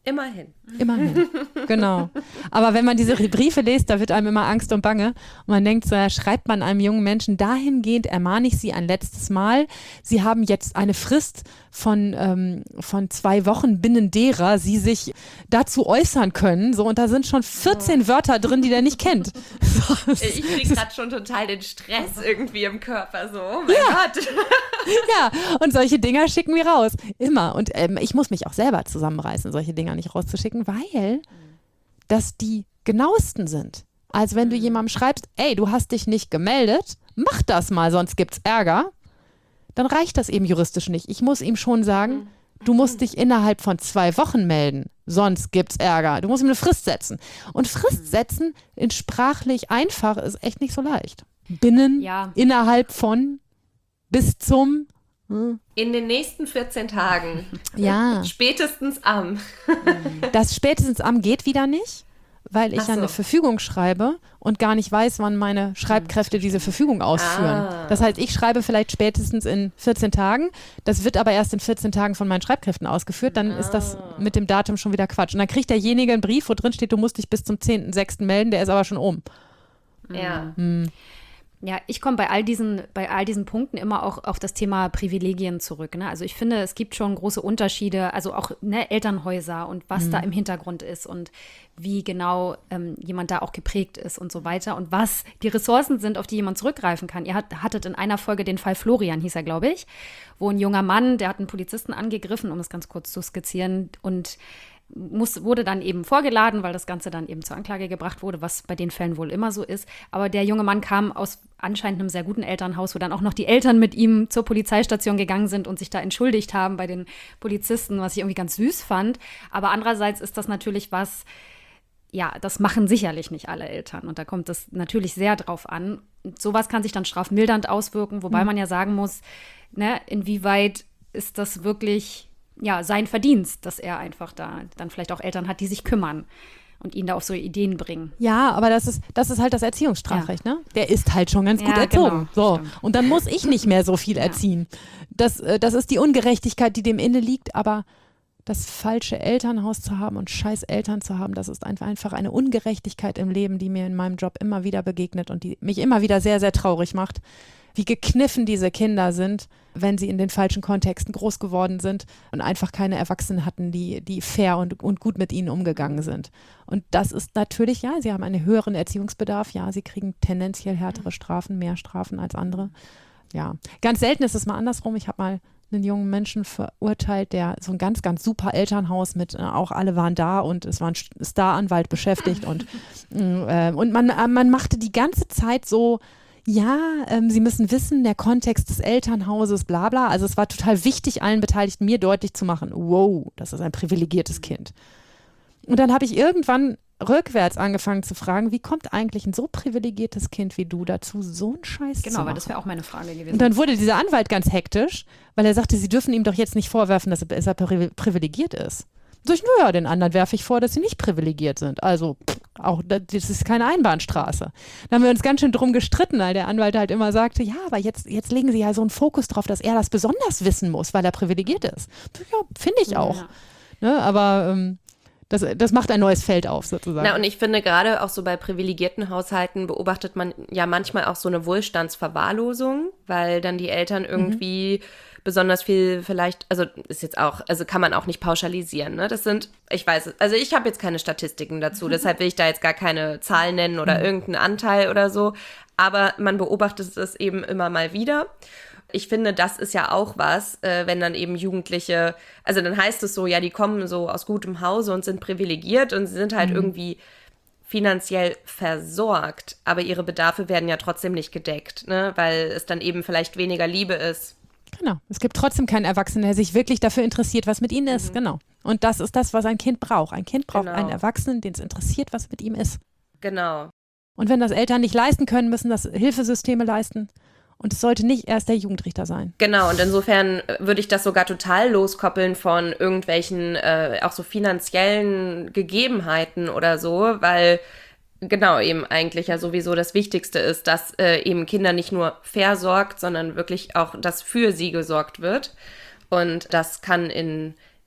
Immerhin. Immerhin, genau. Aber wenn man diese Briefe liest, da wird einem immer Angst und Bange. Und man denkt so, schreibt man einem jungen Menschen, dahingehend ermahne ich Sie ein letztes Mal. Sie haben jetzt eine Frist von 2 Wochen, binnen derer Sie sich dazu äußern können. So, und da sind schon 14 Wörter drin, die der nicht kennt. So, ich kriege gerade schon total den Stress irgendwie im Körper. So, oh mein Gott. Ja, und solche Dinger schicken wir raus. Immer. Und ich muss mich auch selber zusammenreißen, solche Dinger nicht rauszuschicken, weil das die genauesten sind. Also wenn du jemandem schreibst, ey, du hast dich nicht gemeldet, mach das mal, sonst gibt's Ärger, dann reicht das eben juristisch nicht. Ich muss ihm schon sagen, du musst dich innerhalb von 2 Wochen melden, sonst gibt's Ärger. Du musst ihm eine Frist setzen. Und Frist setzen in sprachlich einfach ist echt nicht so leicht. Innerhalb von, bis zum in den nächsten 14 Tagen. Ja. Spätestens am. Das spätestens am geht wieder nicht, weil ich eine Verfügung schreibe und gar nicht weiß, wann meine Schreibkräfte diese Verfügung ausführen. Das heißt, ich schreibe vielleicht spätestens in 14 Tagen, das wird aber erst in 14 Tagen von meinen Schreibkräften ausgeführt, dann ist das mit dem Datum schon wieder Quatsch. Und dann kriegt derjenige einen Brief, wo drin steht, du musst dich bis zum 10.06. melden, der ist aber schon um. Ja. Ja, ich komme bei all diesen Punkten immer auch auf das Thema Privilegien zurück. Ne? Also ich finde, es gibt schon große Unterschiede, also auch Elternhäuser und was da im Hintergrund ist und wie genau jemand da auch geprägt ist und so weiter und was die Ressourcen sind, auf die jemand zurückgreifen kann. Ihr hattet in einer Folge den Fall Florian, hieß er, glaube ich, wo ein junger Mann, der hat einen Polizisten angegriffen, um es ganz kurz zu skizzieren, und wurde dann eben vorgeladen, weil das Ganze dann eben zur Anklage gebracht wurde, was bei den Fällen wohl immer so ist. Aber der junge Mann kam aus anscheinend einem sehr guten Elternhaus, wo dann auch noch die Eltern mit ihm zur Polizeistation gegangen sind und sich da entschuldigt haben bei den Polizisten, was ich irgendwie ganz süß fand. Aber andererseits ist das natürlich was, ja, das machen sicherlich nicht alle Eltern. Und da kommt es natürlich sehr drauf an. Und sowas kann sich dann strafmildernd auswirken, wobei man ja sagen muss, ne, inwieweit ist das wirklich sein Verdienst, dass er einfach da dann vielleicht auch Eltern hat, die sich kümmern und ihn da auf so Ideen bringen. Ja, aber das ist halt das Erziehungsstrafrecht, ne? Der ist halt schon ganz gut erzogen. Genau, so. Und dann muss ich nicht mehr so viel erziehen. Das ist die Ungerechtigkeit, die dem inne liegt, aber das falsche Elternhaus zu haben und scheiß Eltern zu haben, das ist einfach eine Ungerechtigkeit im Leben, die mir in meinem Job immer wieder begegnet und die mich immer wieder sehr, sehr traurig macht. Wie gekniffen diese Kinder sind, wenn sie in den falschen Kontexten groß geworden sind und einfach keine Erwachsenen hatten, die fair und gut mit ihnen umgegangen sind. Und das ist natürlich, ja, sie haben einen höheren Erziehungsbedarf, ja, sie kriegen tendenziell härtere Strafen, mehr Strafen als andere. Ja, ganz selten ist es mal andersrum. Ich habe mal einen jungen Menschen verurteilt, der so ein ganz, ganz super Elternhaus mit, auch alle waren da und es war ein Staranwalt beschäftigt und man machte die ganze Zeit so, ja, Sie müssen wissen, der Kontext des Elternhauses, bla bla. Also es war total wichtig, allen Beteiligten mir deutlich zu machen, wow, das ist ein privilegiertes Kind. Und dann habe ich irgendwann rückwärts angefangen zu fragen, wie kommt eigentlich ein so privilegiertes Kind wie du dazu, so einen Scheiß zu machen? Genau, weil das wäre auch meine Frage gewesen. Und dann wurde dieser Anwalt ganz hektisch, weil er sagte, Sie dürfen ihm doch jetzt nicht vorwerfen, dass er privilegiert ist. So, naja, den anderen werfe ich vor, dass sie nicht privilegiert sind. Also, auch das ist keine Einbahnstraße. Da haben wir uns ganz schön drum gestritten, weil der Anwalt halt immer sagte, ja, aber jetzt legen Sie ja so einen Fokus drauf, dass er das besonders wissen muss, weil er privilegiert ist. Ja, finde ich auch. Ja. Ne, aber das macht ein neues Feld auf, sozusagen. Na, und ich finde, gerade auch so bei privilegierten Haushalten beobachtet man ja manchmal auch so eine Wohlstandsverwahrlosung, weil dann die Eltern irgendwie besonders viel vielleicht, also ist jetzt auch, also kann man auch nicht pauschalisieren, ne? Das sind, ich weiß es, also ich habe jetzt keine Statistiken dazu, deshalb will ich da jetzt gar keine Zahl nennen oder irgendeinen Anteil oder so, aber man beobachtet es eben immer mal wieder. Ich finde, das ist ja auch was, wenn dann eben Jugendliche, also dann heißt es so, ja, die kommen so aus gutem Hause und sind privilegiert und sie sind halt irgendwie finanziell versorgt, aber ihre Bedarfe werden ja trotzdem nicht gedeckt, ne? Weil es dann eben vielleicht weniger Liebe ist. Genau, es gibt trotzdem keinen Erwachsenen, der sich wirklich dafür interessiert, was mit ihnen ist, genau. Und das ist das, was ein Kind braucht. Ein Kind braucht einen Erwachsenen, den es interessiert, was mit ihm ist. Genau. Und wenn das Eltern nicht leisten können, müssen das Hilfesysteme leisten. Und es sollte nicht erst der Jugendrichter sein. Genau, und insofern würde ich das sogar total loskoppeln von irgendwelchen auch so finanziellen Gegebenheiten oder so, weil genau eben eigentlich ja sowieso das Wichtigste ist, dass eben Kinder nicht nur versorgt, sondern wirklich auch, dass für sie gesorgt wird. Und das kann in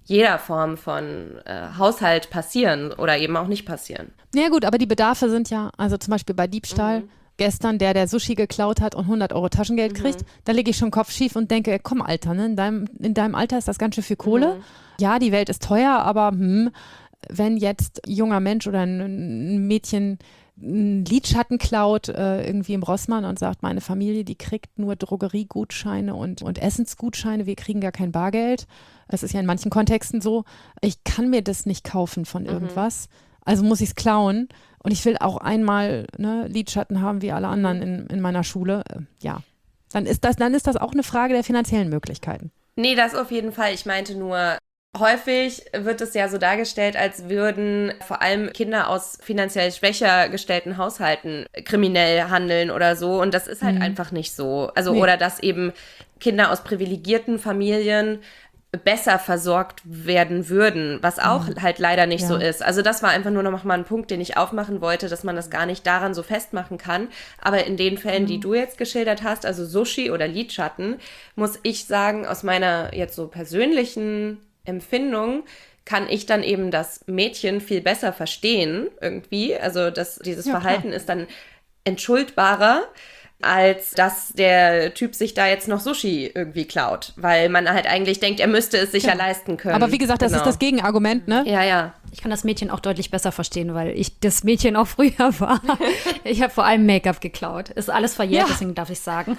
jeder Form von Haushalt passieren oder eben auch nicht passieren. Ja gut, aber die Bedarfe sind ja, also zum Beispiel bei Diebstahl, gestern der Sushi geklaut hat und 100 Euro Taschengeld kriegt, da lege ich schon Kopf schief und denke, komm Alter, ne? In deinem Alter ist das ganz schön viel Kohle. Ja, die Welt ist teuer, aber wenn jetzt ein junger Mensch oder ein Mädchen einen Lidschatten klaut irgendwie im Rossmann und sagt, meine Familie, die kriegt nur Drogeriegutscheine und Essensgutscheine, wir kriegen gar kein Bargeld. Das ist ja in manchen Kontexten so. Ich kann mir das nicht kaufen von irgendwas, also muss ich es klauen. Und ich will auch einmal Lidschatten haben wie alle anderen in meiner Schule. Ja, dann ist das auch eine Frage der finanziellen Möglichkeiten. Nee, das auf jeden Fall. Ich meinte nur, häufig wird es ja so dargestellt, als würden vor allem Kinder aus finanziell schwächer gestellten Haushalten kriminell handeln oder so. Und das ist halt einfach nicht so. Also, oder dass eben Kinder aus privilegierten Familien besser versorgt werden würden, was auch halt leider nicht so ist. Also das war einfach nur noch mal ein Punkt, den ich aufmachen wollte, dass man das gar nicht daran so festmachen kann. Aber in den Fällen, die du jetzt geschildert hast, also Sushi oder Lidschatten, muss ich sagen, aus meiner jetzt so persönlichen Empfindung, kann ich dann eben das Mädchen viel besser verstehen irgendwie. Also dieses Verhalten ist dann entschuldbarer, als dass der Typ sich da jetzt noch Sushi irgendwie klaut, weil man halt eigentlich denkt, er müsste es sich ja leisten können. Aber wie gesagt, das ist das Gegenargument, ne? Ja. Ich kann das Mädchen auch deutlich besser verstehen, weil ich das Mädchen auch früher war. Ich habe vor allem Make-up geklaut. Ist alles verjährt, deswegen darf ich sagen.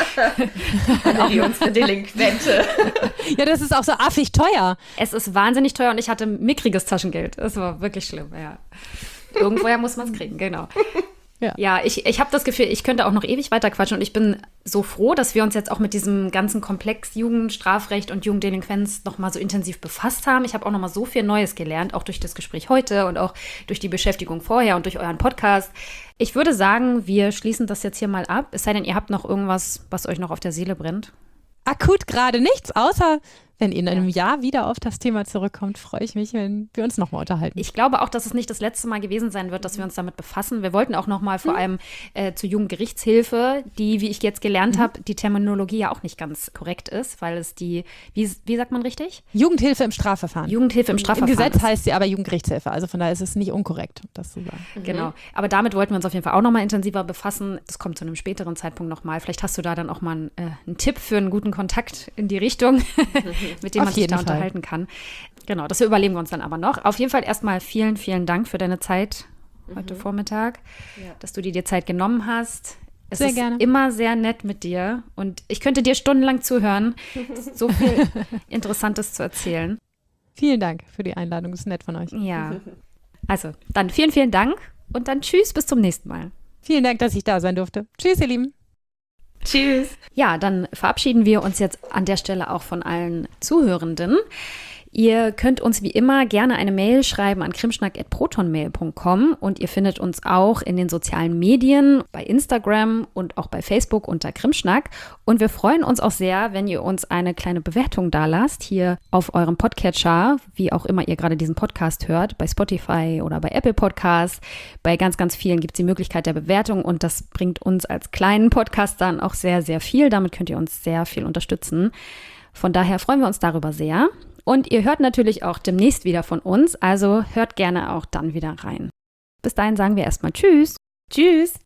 Wie unsere Delinquente. Ja, das ist auch so affig teuer. Es ist wahnsinnig teuer und ich hatte mickriges Taschengeld. Es war wirklich schlimm, ja. Irgendwoher muss man es kriegen, genau. Ja, ich habe das Gefühl, ich könnte auch noch ewig weiter quatschen und ich bin so froh, dass wir uns jetzt auch mit diesem ganzen Komplex Jugendstrafrecht und Jugenddelinquenz noch mal so intensiv befasst haben. Ich habe auch noch mal so viel Neues gelernt, auch durch das Gespräch heute und auch durch die Beschäftigung vorher und durch euren Podcast. Ich würde sagen, wir schließen das jetzt hier mal ab, es sei denn, ihr habt noch irgendwas, was euch noch auf der Seele brennt. Akut gerade nichts, außer wenn ihr in einem Jahr wieder auf das Thema zurückkommt, freue ich mich, wenn wir uns nochmal unterhalten. Ich glaube auch, dass es nicht das letzte Mal gewesen sein wird, dass wir uns damit befassen. Wir wollten auch nochmal vor allem zur Jugendgerichtshilfe, die, wie ich jetzt gelernt habe, die Terminologie ja auch nicht ganz korrekt ist, weil es die, wie sagt man richtig? Jugendhilfe im Strafverfahren. Jugendhilfe im Strafverfahren. Im Gesetz heißt sie aber Jugendgerichtshilfe, also von daher ist es nicht unkorrekt, das zu sagen. Genau, aber damit wollten wir uns auf jeden Fall auch nochmal intensiver befassen. Das kommt zu einem späteren Zeitpunkt nochmal. Vielleicht hast du da dann auch mal einen Tipp für einen guten Kontakt in die Richtung, mit dem man sich da unterhalten kann. Genau, das überlegen wir uns dann aber noch. Auf jeden Fall erstmal vielen, vielen Dank für deine Zeit heute Vormittag, dass du dir Zeit genommen hast. Es sehr ist gerne. Immer sehr nett mit dir und ich könnte dir stundenlang zuhören. Es ist so viel Interessantes zu erzählen. Vielen Dank für die Einladung, das ist nett von euch. Ja, also dann vielen, vielen Dank und dann tschüss, bis zum nächsten Mal. Vielen Dank, dass ich da sein durfte. Tschüss, ihr Lieben. Tschüss. Ja, dann verabschieden wir uns jetzt an der Stelle auch von allen Zuhörenden. Ihr könnt uns wie immer gerne eine Mail schreiben an krimschnack@protonmail.com und ihr findet uns auch in den sozialen Medien, bei Instagram und auch bei Facebook unter Krimschnack. Und wir freuen uns auch sehr, wenn ihr uns eine kleine Bewertung dalasst, hier auf eurem Podcatcher, wie auch immer ihr gerade diesen Podcast hört, bei Spotify oder bei Apple Podcasts. Bei ganz, ganz vielen gibt es die Möglichkeit der Bewertung und das bringt uns als kleinen Podcast dann auch sehr, sehr viel. Damit könnt ihr uns sehr viel unterstützen. Von daher freuen wir uns darüber sehr. Und ihr hört natürlich auch demnächst wieder von uns, also hört gerne auch dann wieder rein. Bis dahin sagen wir erstmal Tschüss. Tschüss.